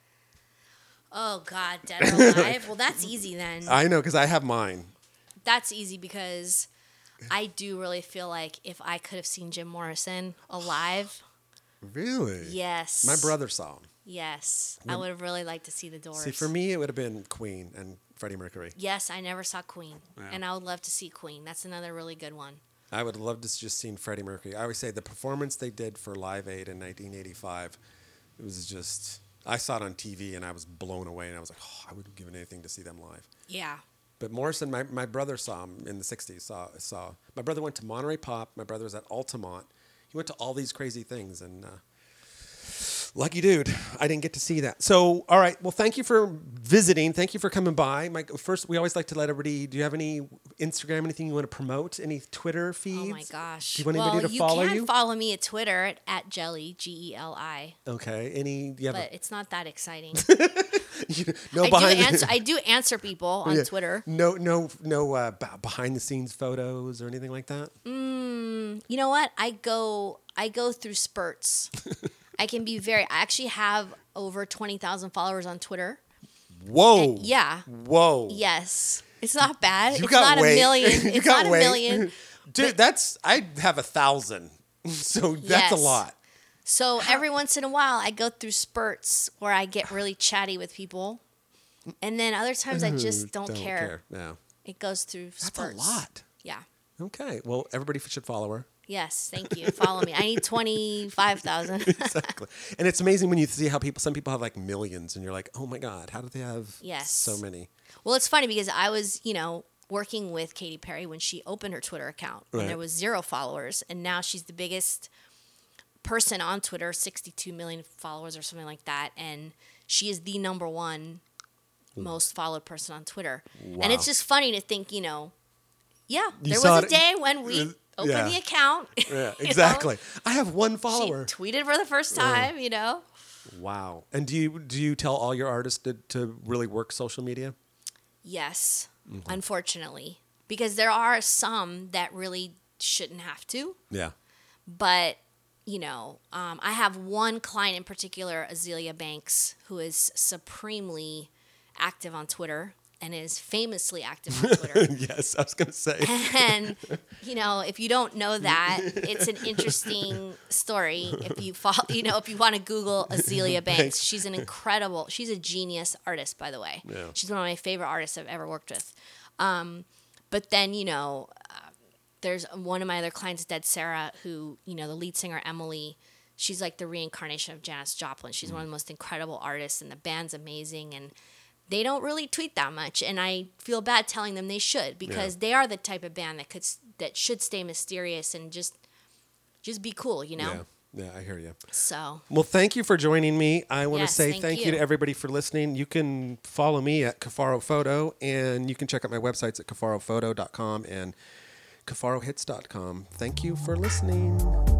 [SPEAKER 2] Oh, God, dead or alive? Well, that's easy then.
[SPEAKER 1] I know, because I have mine.
[SPEAKER 2] That's easy because I do really feel like if I could have seen Jim Morrison alive,
[SPEAKER 1] Really?
[SPEAKER 2] yes.
[SPEAKER 1] My brother saw him.
[SPEAKER 2] Yes. I would have really liked to see the Doors.
[SPEAKER 1] See, for me, it would have been Queen and Freddie Mercury.
[SPEAKER 2] Yes, I never saw Queen.
[SPEAKER 1] Yeah.
[SPEAKER 2] And I would love to see Queen. That's another really good one.
[SPEAKER 1] I would love to s- just seen Freddie Mercury. I always say the performance they did for Live Aid in nineteen eighty-five, it was just, I saw it on T V and I was blown away and I was like, oh, I would have given anything to see them live.
[SPEAKER 2] Yeah.
[SPEAKER 1] But Morrison, my, my brother saw him in the sixties. Saw, saw My brother went to Monterey Pop. My brother was at Altamont. He went to all these crazy things and... Uh, Lucky dude. I didn't get to see that. So, all right. Well, thank you for visiting. Thank you for coming by. Mike, first, we always like to let everybody, do you have any Instagram, anything you want to promote? Any Twitter feeds?
[SPEAKER 2] Oh my gosh.
[SPEAKER 1] Do you want
[SPEAKER 2] well,
[SPEAKER 1] anybody to follow
[SPEAKER 2] you? can
[SPEAKER 1] you?
[SPEAKER 2] follow me at Twitter at, at Jelly, G E L I.
[SPEAKER 1] Okay. Any, do you have
[SPEAKER 2] But it's not that exciting.
[SPEAKER 1] a, no
[SPEAKER 2] I, do
[SPEAKER 1] behind
[SPEAKER 2] answer, I do answer people on
[SPEAKER 1] Yeah.
[SPEAKER 2] Twitter.
[SPEAKER 1] No, no, no uh, b- behind the scenes photos or anything like that?
[SPEAKER 2] Mm, you know what? I go I go through spurts. I can be very. I actually have over twenty thousand followers on Twitter.
[SPEAKER 1] Whoa.
[SPEAKER 2] And- yeah.
[SPEAKER 1] Whoa.
[SPEAKER 2] Yes. It's not bad.
[SPEAKER 1] You
[SPEAKER 2] it's
[SPEAKER 1] got
[SPEAKER 2] not
[SPEAKER 1] weight.
[SPEAKER 2] a million.
[SPEAKER 1] You
[SPEAKER 2] It's
[SPEAKER 1] got
[SPEAKER 2] not a
[SPEAKER 1] weight.
[SPEAKER 2] million.
[SPEAKER 1] Dude, that's, I have a thousand. So that's a
[SPEAKER 2] Yes.
[SPEAKER 1] lot.
[SPEAKER 2] So every once in a while, I go through spurts where I get really chatty with people, and then other times I just don't, care.
[SPEAKER 1] No.
[SPEAKER 2] It goes through
[SPEAKER 1] That's
[SPEAKER 2] spurts.
[SPEAKER 1] a lot.
[SPEAKER 2] Yeah.
[SPEAKER 1] Okay. Well, everybody should follow her.
[SPEAKER 2] Yes. Thank you. Follow me. I need twenty-five thousand.
[SPEAKER 1] Exactly. And it's amazing when you see how people, some people have like millions and you're like, oh my God, how do they have
[SPEAKER 2] Yes.
[SPEAKER 1] so many?
[SPEAKER 2] Well, it's funny because I was, you know, working with Katy Perry when she opened her Twitter account
[SPEAKER 1] Right.
[SPEAKER 2] and there was zero followers, and now she's the biggest person on Twitter, sixty-two million followers or something like that, and she is the number one most followed person on Twitter. And
[SPEAKER 1] Wow.
[SPEAKER 2] it's just funny to think, you know, yeah,
[SPEAKER 1] You
[SPEAKER 2] there
[SPEAKER 1] saw
[SPEAKER 2] was a
[SPEAKER 1] it-
[SPEAKER 2] day when we
[SPEAKER 1] uh,
[SPEAKER 2] opened
[SPEAKER 1] yeah.
[SPEAKER 2] the account.
[SPEAKER 1] Yeah,
[SPEAKER 2] you know?
[SPEAKER 1] exactly. I have one
[SPEAKER 2] She
[SPEAKER 1] follower.
[SPEAKER 2] tweeted for the first time, you know.
[SPEAKER 1] Wow. And do you do you tell all your artists to, to really work social media?
[SPEAKER 2] Yes,
[SPEAKER 1] Mm-hmm.
[SPEAKER 2] unfortunately, because there are some that really shouldn't have to.
[SPEAKER 1] Yeah.
[SPEAKER 2] But you know, um, I have one client in particular, Azealia Banks, who is supremely active on Twitter and is famously active on Twitter.
[SPEAKER 1] Yes, I was going to say.
[SPEAKER 2] And you know, if you don't know that, it's an interesting story. If you follow, you know, if you want to Google Azealia Banks,
[SPEAKER 1] Banks.
[SPEAKER 2] she's an incredible. She's a genius artist, by the way.
[SPEAKER 1] Yeah.
[SPEAKER 2] She's one of my favorite artists I've ever worked with. Um, but then you know, uh, there's one of my other clients, Dead Sarah, who you know, the lead singer Emily. She's like the reincarnation of Janis Joplin. She's one of the most incredible artists, and the band's amazing. And they don't really tweet that much, and I feel bad telling them they should, because
[SPEAKER 1] Yeah.
[SPEAKER 2] they are the type of band that could s- that should stay mysterious and just just be cool, you know.
[SPEAKER 1] Yeah. Yeah, I hear you.
[SPEAKER 2] So
[SPEAKER 1] Well, thank you for joining me. I want
[SPEAKER 2] Yes,
[SPEAKER 1] to say
[SPEAKER 2] thank
[SPEAKER 1] thank you.
[SPEAKER 2] you.
[SPEAKER 1] to everybody for listening. You can follow me at Cafaro Photo, and you can check out my websites at cafaro photo dot com and cafaro hits dot com. Thank you for listening.